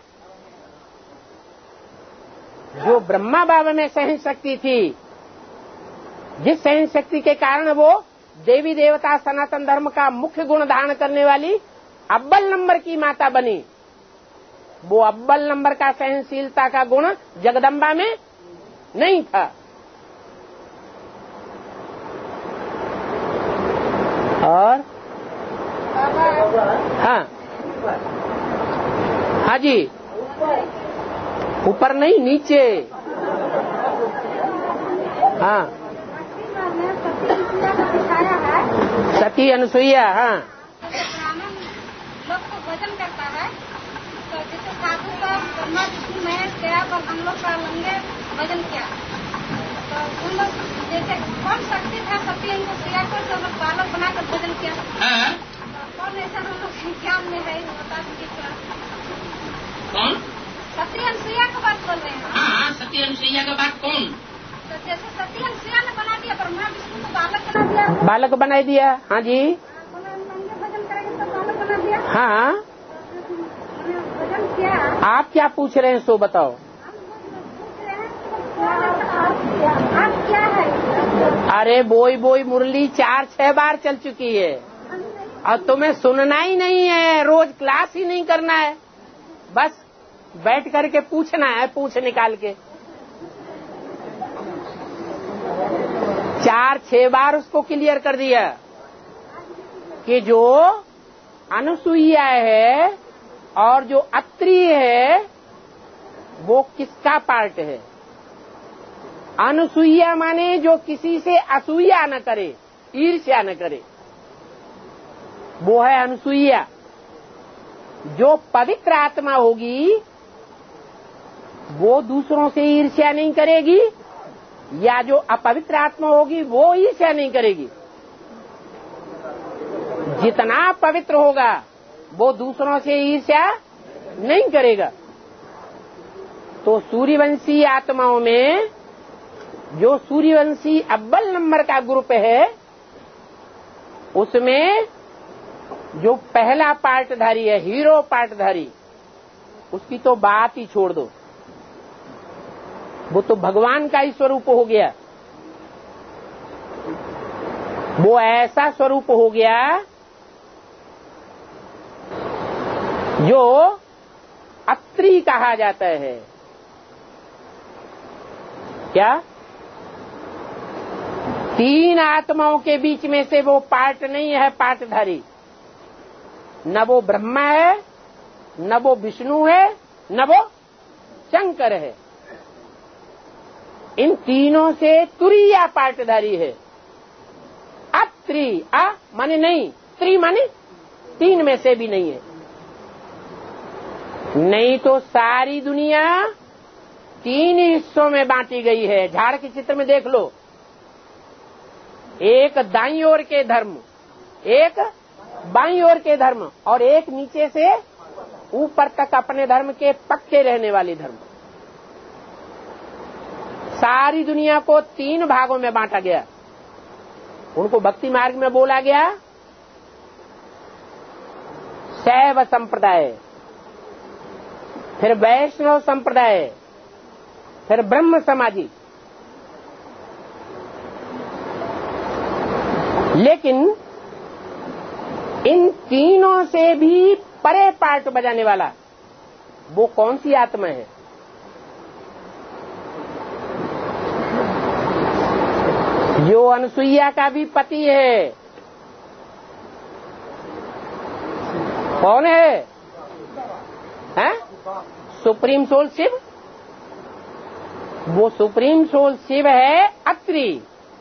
जो ब्रह्मा बाबा में सहन शक्ति थी, जिस सहन शक्ति के कारण वो देवी देवता सनातन धर्म का मुख्य गुण धारण करने वाली अव्वल नंबर की माता बनी, वो अव्वल नंबर का सहनशीलता का गुण जगदम्बा में नहीं था। और हाँ जी, ऊपर नहीं नीचे। हाँ, सती अनुसुईया। हाँ, ब्राह्मण लोग को भोजन करता है, तो जैसे साधु का ब्रह्मा विष्णु महेश गया पर हम लोग का लंगे भोजन किया, तो उन लोग जैसे कौन शक्ति था सती अनुसुईया को जो लोग बालक बनाकर भोजन किया, तो कौन ऐसा हम लोग विज्ञान में है बता दीजिए। कौन? सती अनुसुईया की बात बोल रहे हैं। हाँ, सती अनुसुईया का बात कौन? तो जैसे सती अनुसुईया ने बना दिया, ब्रह्मा विष्णु को बालक बना दिया। बालक बना दिया। हाँ जी। भोजन करेंगे तो बालक बना दिया। हाँ, भोजन किया। आप क्या पूछ रहे हैं सो बताओ। आप क्या है? अरे बोई बोई मुरली 4-6 बार चल चुकी है और तुम्हें सुनना ही नहीं है, रोज क्लास ही नहीं करना है, बस बैठ करके पूछना है, पूछ निकाल के 4-6 बार उसको क्लियर कर दिया कि जो अनुसुईया है और जो अत्रि है वो किसका पार्ट है। अनुसुईया माने जो किसी से असूया न करे, ईर्ष्या न करे, वो है अनुसुईया। जो पवित्र आत्मा होगी वो दूसरों से ईर्ष्या नहीं करेगी, या जो अपवित्र आत्मा होगी वो ईर्ष्या नहीं करेगी। जितना पवित्र होगा वो दूसरों से ईर्ष्या नहीं करेगा। तो सूर्यवंशी आत्माओं में जो सूर्यवंशी अव्वल नंबर का ग्रुप है, उसमें जो पहला पार्टधारी है, हीरो पार्टधारी, उसकी तो बात ही छोड़ दो। वो तो भगवान का ही स्वरूप हो गया। वो ऐसा स्वरूप हो गया जो अत्रि कहा जाता है। क्या? तीन आत्माओं के बीच में से वो पार्ट नहीं है पार्टधारी। न वो ब्रह्मा है, न वो विष्णु है, न वो शंकर है। इन तीनों से तुरीया पार्टधारी है। अत्रि, आ माने नहीं, त्रि माने तीन में से भी नहीं है। नहीं तो सारी दुनिया तीन हिस्सों में बांटी गई है। झाड़ के चित्र में देख लो, एक दाईं ओर के धर्म, एक बाईं ओर के धर्म, और एक नीचे से ऊपर तक अपने धर्म के पक्के रहने वाले धर्म। सारी दुनिया को तीन भागों में बांटा गया। उनको भक्ति मार्ग में बोला गया शैव संप्रदाय, फिर वैष्णव संप्रदाय, फिर ब्रह्म समाजी। लेकिन इन तीनों से भी परे पार्ट बजाने वाला वो कौन सी आत्मा है? जो अनुसुईया का भी पति है। कौन है? हैं? Supreme soul Shiv. वो सुप्रीम सोल शिव है अत्रि।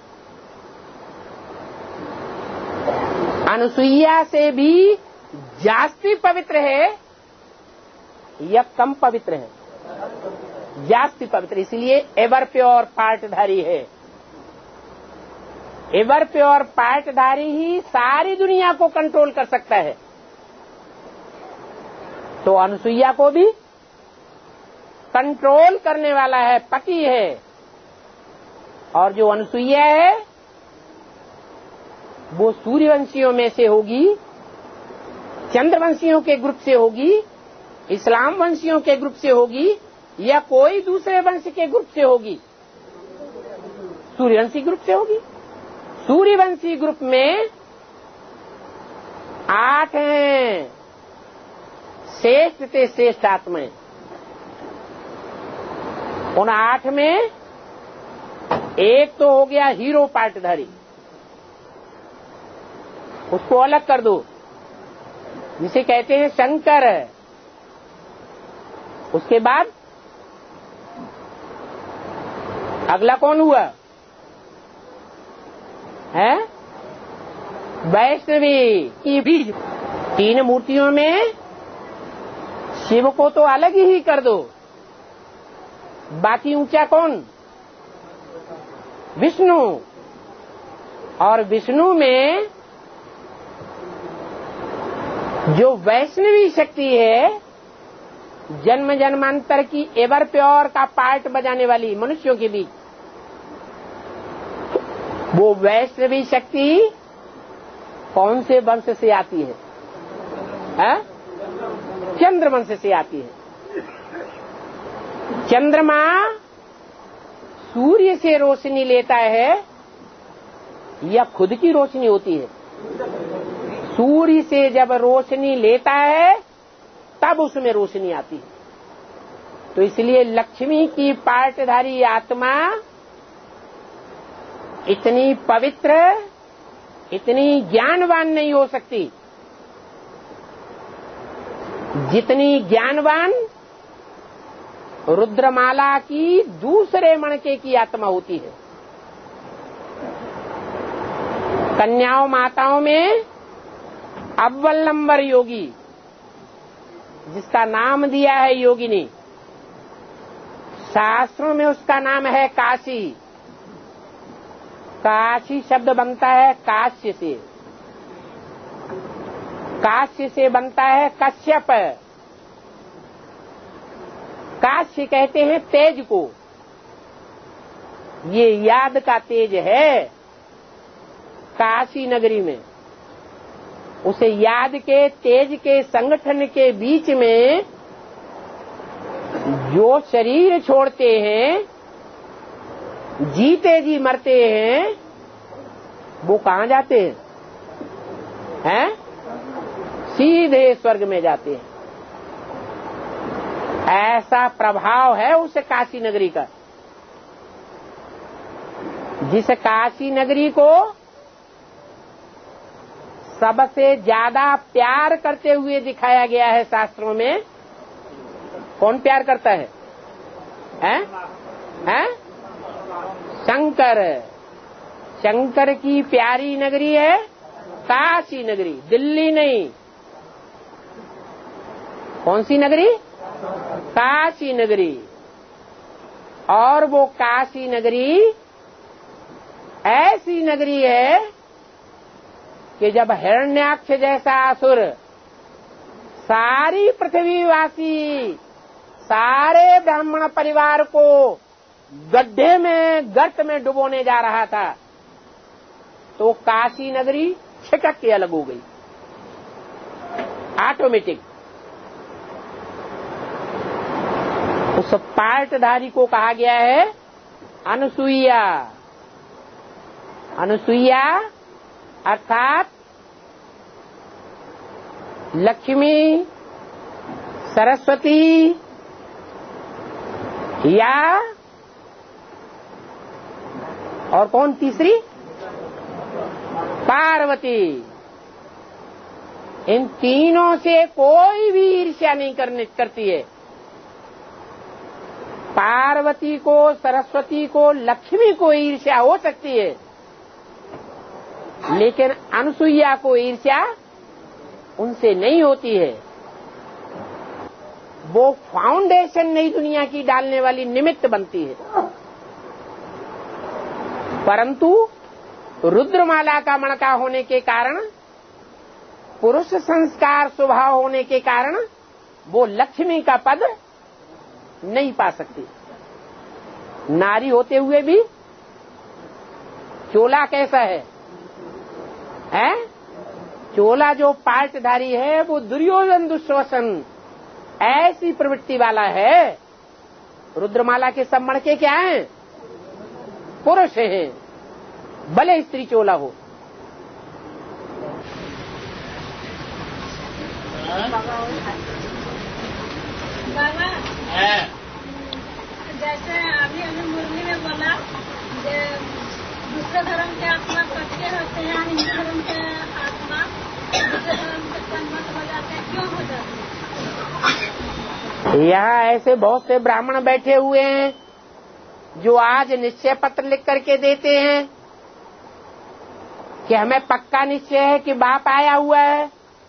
अनुसुईया से भी जास्ती पवित्र है या कम पवित्र है? जास्ती पवित्र, इसलिए एवर प्योर पार्टधारी है। एवर प्योर पार्टधारी ही सारी दुनिया को कंट्रोल कर सकता है। तो अनुसुईया को भी कंट्रोल करने वाला है, पति है। और जो अनुसुईया है वो सूर्यवंशियों में से होगी, चंद्रवंशियों के ग्रुप से होगी, इस्लाम वंशियों के ग्रुप से होगी, या कोई दूसरे वंश के ग्रुप से होगी? सूर्यवंशी ग्रुप से होगी। सूर्यवंशी ग्रुप में 8 हैं श्रेष्ठ से श्रेष्ठ आत्माएं। उन 8 में एक तो हो गया हीरो पार्टधारी, उसको अलग कर दो, जिसे कहते हैं शंकर। उसके बाद अगला कौन हुआ? है वैष्णवी की बीज। तीन मूर्तियों में शिव को तो अलग ही कर दो, बाकी ऊंचा कौन? विष्णु। और विष्णु में जो वैष्णवी शक्ति है, जन्म जन्मांतर की एवर प्योर का पार्ट बजाने वाली मनुष्यों के बीच, वो वैष्णवी शक्ति कौन से वंश से आती है? चंद्र वंश से आती है। चंद्रमा सूर्य से रोशनी लेता है या खुद की रोशनी होती है? सूर्य से जब रोशनी लेता है तब उसमें रोशनी आती है। तो इसलिए लक्ष्मी की पार्टधारी आत्मा इतनी पवित्र, इतनी ज्ञानवान नहीं हो सकती जितनी ज्ञानवान रुद्रमाला की दूसरे मणके की आत्मा होती है। कन्याओं माताओं में अव्वल नंबर योगी, जिसका नाम दिया है योगिनी, शास्त्रों में उसका नाम है काशी। काशी शब्द बनता है काश्य से, काश्य से बनता है कश्यप। काश्य कहते हैं तेज को, ये याद का तेज है काशी नगरी में। उसे याद के तेज के संगठन के बीच में जो शरीर छोड़ते हैं, जीते जी मरते हैं, वो कहाँ जाते हैं? हैं? सीधे स्वर्ग में जाते हैं। ऐसा प्रभाव है उस काशी नगरी का। जिस काशी नगरी को सबसे ज्यादा प्यार करते हुए दिखाया गया है शास्त्रों में, कौन प्यार करता है? हैं? हैं? शंकर। शंकर की प्यारी नगरी है काशी नगरी, दिल्ली नहीं। कौन सी नगरी? काशी नगरी। और वो काशी नगरी ऐसी नगरी है कि जब हिरण्याक्ष जैसा असुर सारी पृथ्वीवासी, सारे ब्राह्मण परिवार को गड्ढे में, गर्त में डुबोने जा रहा था, तो काशी नगरी छिटक के अलग हो गई ऑटोमेटिक। उस पार्टधारी को कहा गया है अनुसुईया। अनुसुईया अर्थात लक्ष्मी, सरस्वती या और कौन तीसरी? पार्वती। इन तीनों से कोई भी ईर्ष्या नहीं करती है। पार्वती को, सरस्वती को, लक्ष्मी को ईर्ष्या हो सकती है, लेकिन अनुसुईया को ईर्ष्या उनसे नहीं होती है। वो फाउंडेशन नई दुनिया की डालने वाली निमित्त बनती है। परंतु रुद्रमाला का मणका होने के कारण, पुरुष संस्कार स्वभाव होने के कारण वो लक्ष्मी का पद नहीं पा सकती। नारी होते हुए भी चोला कैसा है? हैं? चोला जो पार्टधारी है वो दुर्योधन, दुश्वासन ऐसी प्रवृत्ति वाला है। रुद्रमाला के सब मणके क्या हैं? पुरुष हैं, भले स्त्री चोला हो। बाबा, जैसे अभी हमने मुरली में बोला दूसरे धर्म के आत्मा कच्चे होते हैं, हिंदू धर्म के आत्मा दूसरे धर्म के कन्वर्ट हो जाते हैं, क्यों हो जाते हैं? यहाँ ऐसे बहुत से ब्राह्मण बैठे हुए हैं जो आज निश्चय पत्र लिख करके देते हैं कि हमें पक्का निश्चय है कि बाप आया हुआ है।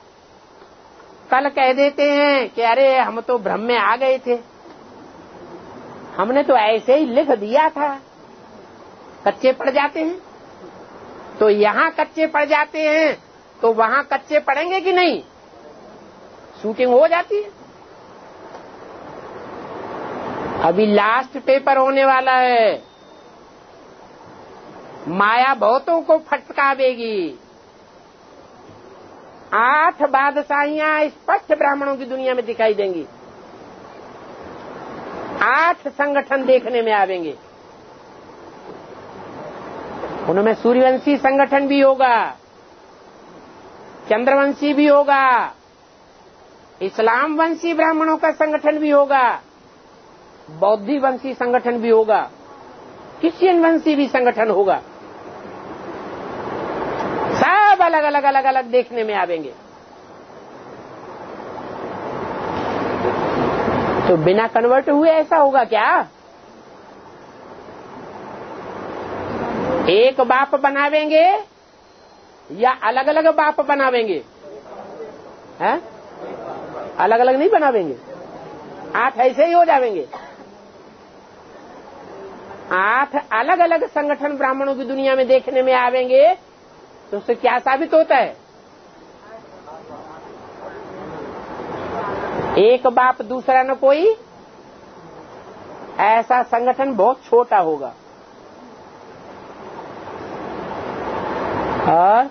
कल कह देते हैं कि अरे हम तो भ्रम में आ गए थे, हमने तो ऐसे ही लिख दिया था। कच्चे पड़ जाते हैं। तो यहाँ कच्चे पड़ जाते हैं तो वहाँ कच्चे पड़ेंगे कि नहीं? शूटिंग हो जाती है। अभी लास्ट पेपर होने वाला है, माया बहुतों को फटकावेगी। 8 बादशाहियां स्पष्ट ब्राह्मणों की दुनिया में दिखाई देंगी। 8 संगठन देखने में आवेंगे। उनमें सूर्यवंशी संगठन भी होगा, चंद्रवंशी भी होगा, इस्लाम वंशी ब्राह्मणों का संगठन भी होगा, बौद्धि वंशी संगठन भी होगा, क्रिश्चियन वंशी भी संगठन होगा। सब अलग अलग अलग अलग देखने में आवेंगे। तो बिना कन्वर्ट हुए ऐसा होगा क्या? एक बाप बनावेंगे या अलग अलग बाप बनावेंगे? हैं? अलग अलग नहीं बनावेंगे। 8 ऐसे ही हो जाएंगे। 8 अलग अलग संगठन ब्राह्मणों की दुनिया में देखने में आवेंगे तो उससे क्या साबित होता है? एक बाप दूसरा न कोई, ऐसा संगठन बहुत छोटा होगा। और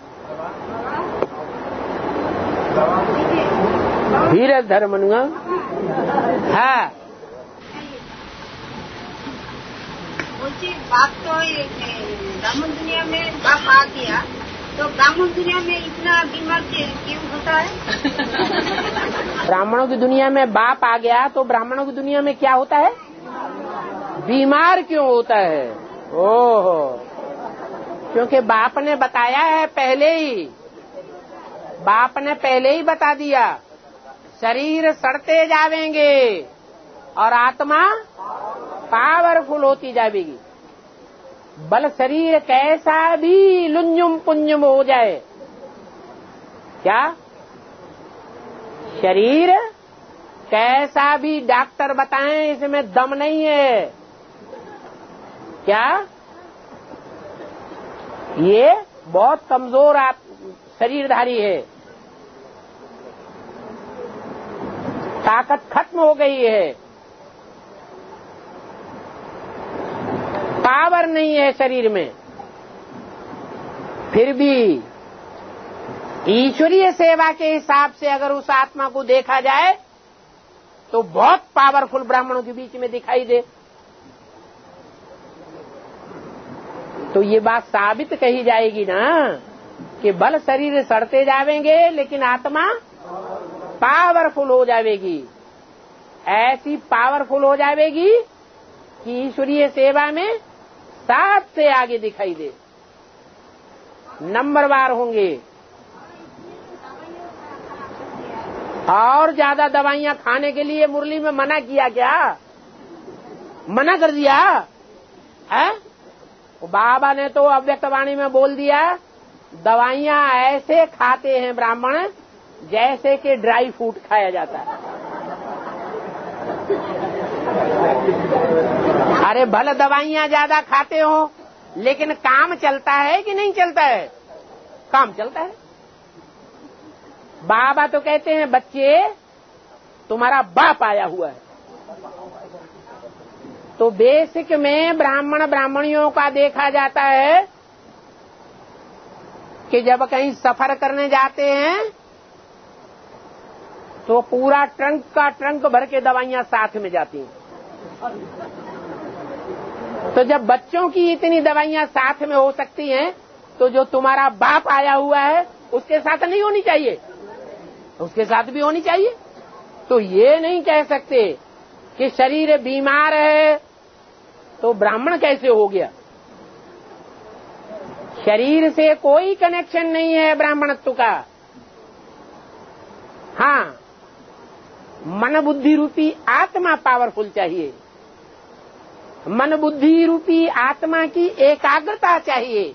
धीरज धर्म मनुआ। हाँ, बात तो ब्राह्मण दुनिया में बाप आ गया तो ब्राह्मण दुनिया में इतना बीमार क्यों होता है? ब्राह्मणों की दुनिया में बाप आ गया तो ब्राह्मणों की दुनिया में क्या होता है? बीमार क्यों होता है? ओहो, क्योंकि बाप ने बताया है पहले ही, बाप ने पहले ही बता दिया, शरीर सड़ते जावेंगे और आत्मा पावरफुल होती जाएगी। बल शरीर कैसा भी लुंजुम पुंजुम हो जाए, क्या शरीर कैसा भी डॉक्टर बताएं इसमें दम नहीं है, क्या ये बहुत कमजोर आप शरीरधारी है, ताकत खत्म हो गई है, पावर नहीं है शरीर में। फिर भी ईश्वरीय सेवा के हिसाब से अगर उस आत्मा को देखा जाए तो बहुत पावरफुल ब्राह्मणों के बीच में दिखाई दे, तो ये बात साबित कही जाएगी ना कि बल शरीर सड़ते जावेंगे लेकिन आत्मा पावरफुल हो जाएगी। ऐसी पावरफुल हो जाएगी कि ईश्वरीय सेवा में सबसे आगे दिखाई दे, नंबरवार होंगे। और ज्यादा दवाइयां खाने के लिए मुरली में मना किया क्या? मना कर दिया है? बाबा ने तो अव्यक्तवाणी में बोल दिया, दवाइयां ऐसे खाते हैं ब्राह्मण जैसे कि ड्राई फ्रूट खाया जाता है। अरे भले दवाइयां ज्यादा खाते हो लेकिन काम चलता है कि नहीं चलता है? काम चलता है। बाबा तो कहते हैं बच्चे तुम्हारा बाप आया हुआ है। तो बेसिक में ब्राह्मण ब्राह्मणियों का देखा जाता है कि जब कहीं सफर करने जाते हैं तो पूरा ट्रंक का ट्रंक भर के दवाइयां साथ में जाती हैं। तो जब बच्चों की इतनी दवाइयां साथ में हो सकती हैं तो जो तुम्हारा बाप आया हुआ है उसके साथ नहीं होनी चाहिए? उसके साथ भी होनी चाहिए। तो ये नहीं कह सकते कि शरीर बीमार है तो ब्राह्मण कैसे हो गया। शरीर से कोई कनेक्शन नहीं है ब्राह्मणत्व का। हाँ, मन बुद्धि रूपी आत्मा पावरफुल चाहिए, मन बुद्धि रूपी आत्मा की एकाग्रता चाहिए।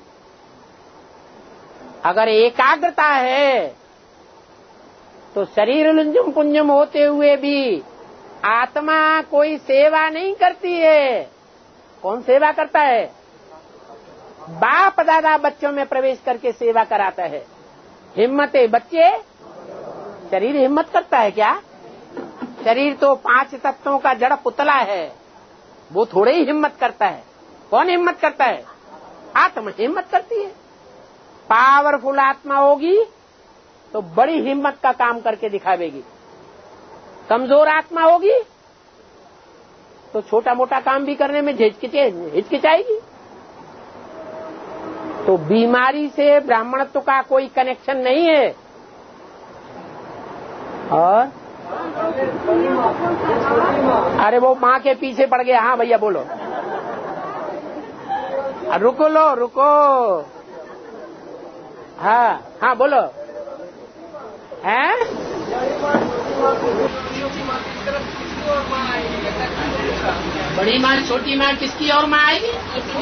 अगर एकाग्रता है तो शरीर लुंजुम पुंजुम होते हुए भी आत्मा कोई सेवा नहीं करती है। कौन सेवा करता है? बाप दादा बच्चों में प्रवेश करके सेवा कराता है। हिम्मत है बच्चे, शरीर हिम्मत करता है क्या? शरीर तो 5 तत्वों का जड़ पुतला है, वो थोड़े ही हिम्मत करता है। कौन हिम्मत करता है? आत्मा हिम्मत करती है। पावरफुल आत्मा होगी तो बड़ी हिम्मत का काम करके दिखावेगी। कमजोर आत्मा होगी तो छोटा मोटा काम भी करने में हिचकिचाएगी। तो बीमारी से ब्राह्मणत्व का कोई कनेक्शन नहीं है। और अरे वो माँ के पीछे पड़ गया। हाँ भैया बोलो। रुको लो रुको। हाँ हाँ बोलो। हैं? बड़ी माँ छोटी माँ किसकी और माँ आएगी?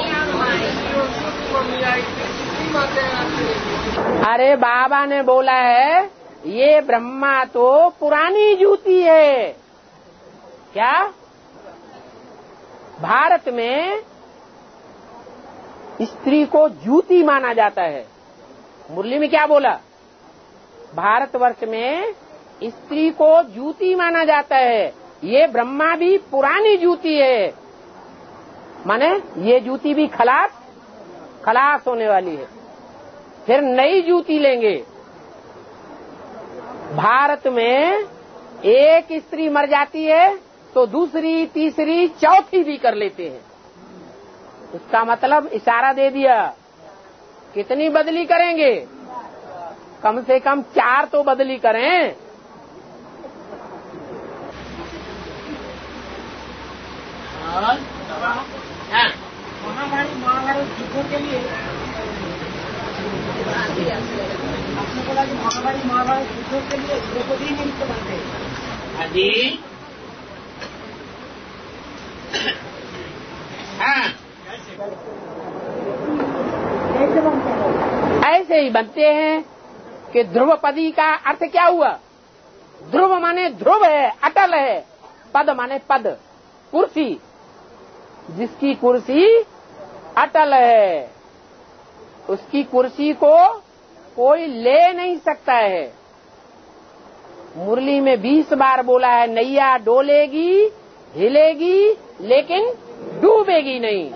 अरे बाबा ने बोला है ये ब्रह्मा तो पुरानी जूती है। क्या? भारत में स्त्री को जूती माना जाता है। मुरली में क्या बोला? भारतवर्ष में स्त्री को जूती माना जाता है। ये ब्रह्मा भी पुरानी जूती है, माने ये जूती भी खलास होने वाली है, फिर नई जूती लेंगे। भारत में एक स्त्री मर जाती है तो दूसरी, तीसरी, चौथी भी कर लेते हैं। इसका मतलब इशारा दे दिया, कितनी बदली करेंगे? कम से कम 4 तो बदली करें। महाभारत युद्धों के लिए आपने बोला कि महाभारत युद्धों के लिए द्रौपदी निमित्त बनते हैं। जी हाँ, कैसे बनते हैं? ऐसे ही बनते हैं कि ध्रुवपदी का अर्थ क्या हुआ? ध्रुव माने ध्रुव है, अटल है। पद माने पद, कुर्सी, जिसकी कुर्सी अटल है, उसकी कुर्सी को कोई ले नहीं सकता है। मुरली में 20 बार बोला है, नैया डोलेगी, हिलेगी, लेकिन डूबेगी नहीं।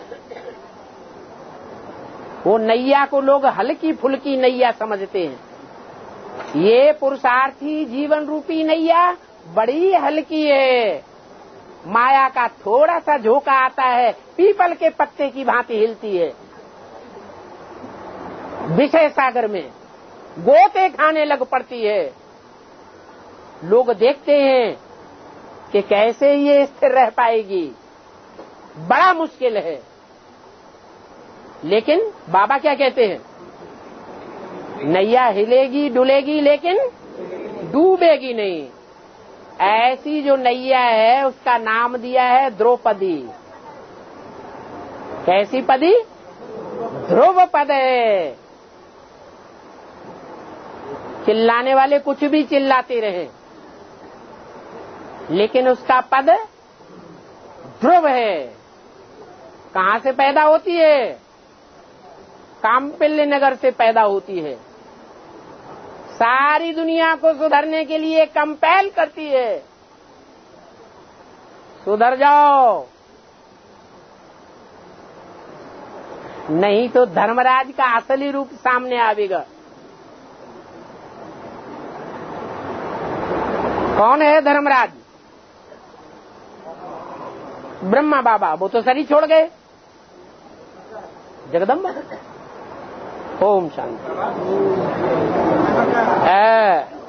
वो नैया को लोग हल्की फुल्की नैया समझते हैं। ये पुरुषार्थी जीवन रूपी नैया बड़ी हल्की है। माया का थोड़ा सा झोंका आता है, पीपल के पत्ते की भांति हिलती है। विषय सागर में गोते खाने लग पड़ती है। लोग देखते हैं कि कैसे ये स्थिर रह पाएगी, बड़ा मुश्किल है। लेकिन बाबा क्या कहते हैं? नैया हिलेगी डुलेगी लेकिन डूबेगी नहीं। ऐसी जो नैया है उसका नाम दिया है द्रौपदी। कैसी पदी? ध्रुव पद है। चिल्लाने वाले कुछ भी चिल्लाते रहे, लेकिन उसका पद ध्रुव है। कहां से पैदा होती है? काम्पिल्य नगर से पैदा होती है। सारी दुनिया को सुधरने के लिए कंपेल करती है, सुधर जाओ, नहीं तो धर्मराज का असली रूप सामने आवेगा। कौन है धर्मराज? ब्रह्मा बाबा, वो तो शरीर छोड़ गए। जगदम्बा। ओम शांति।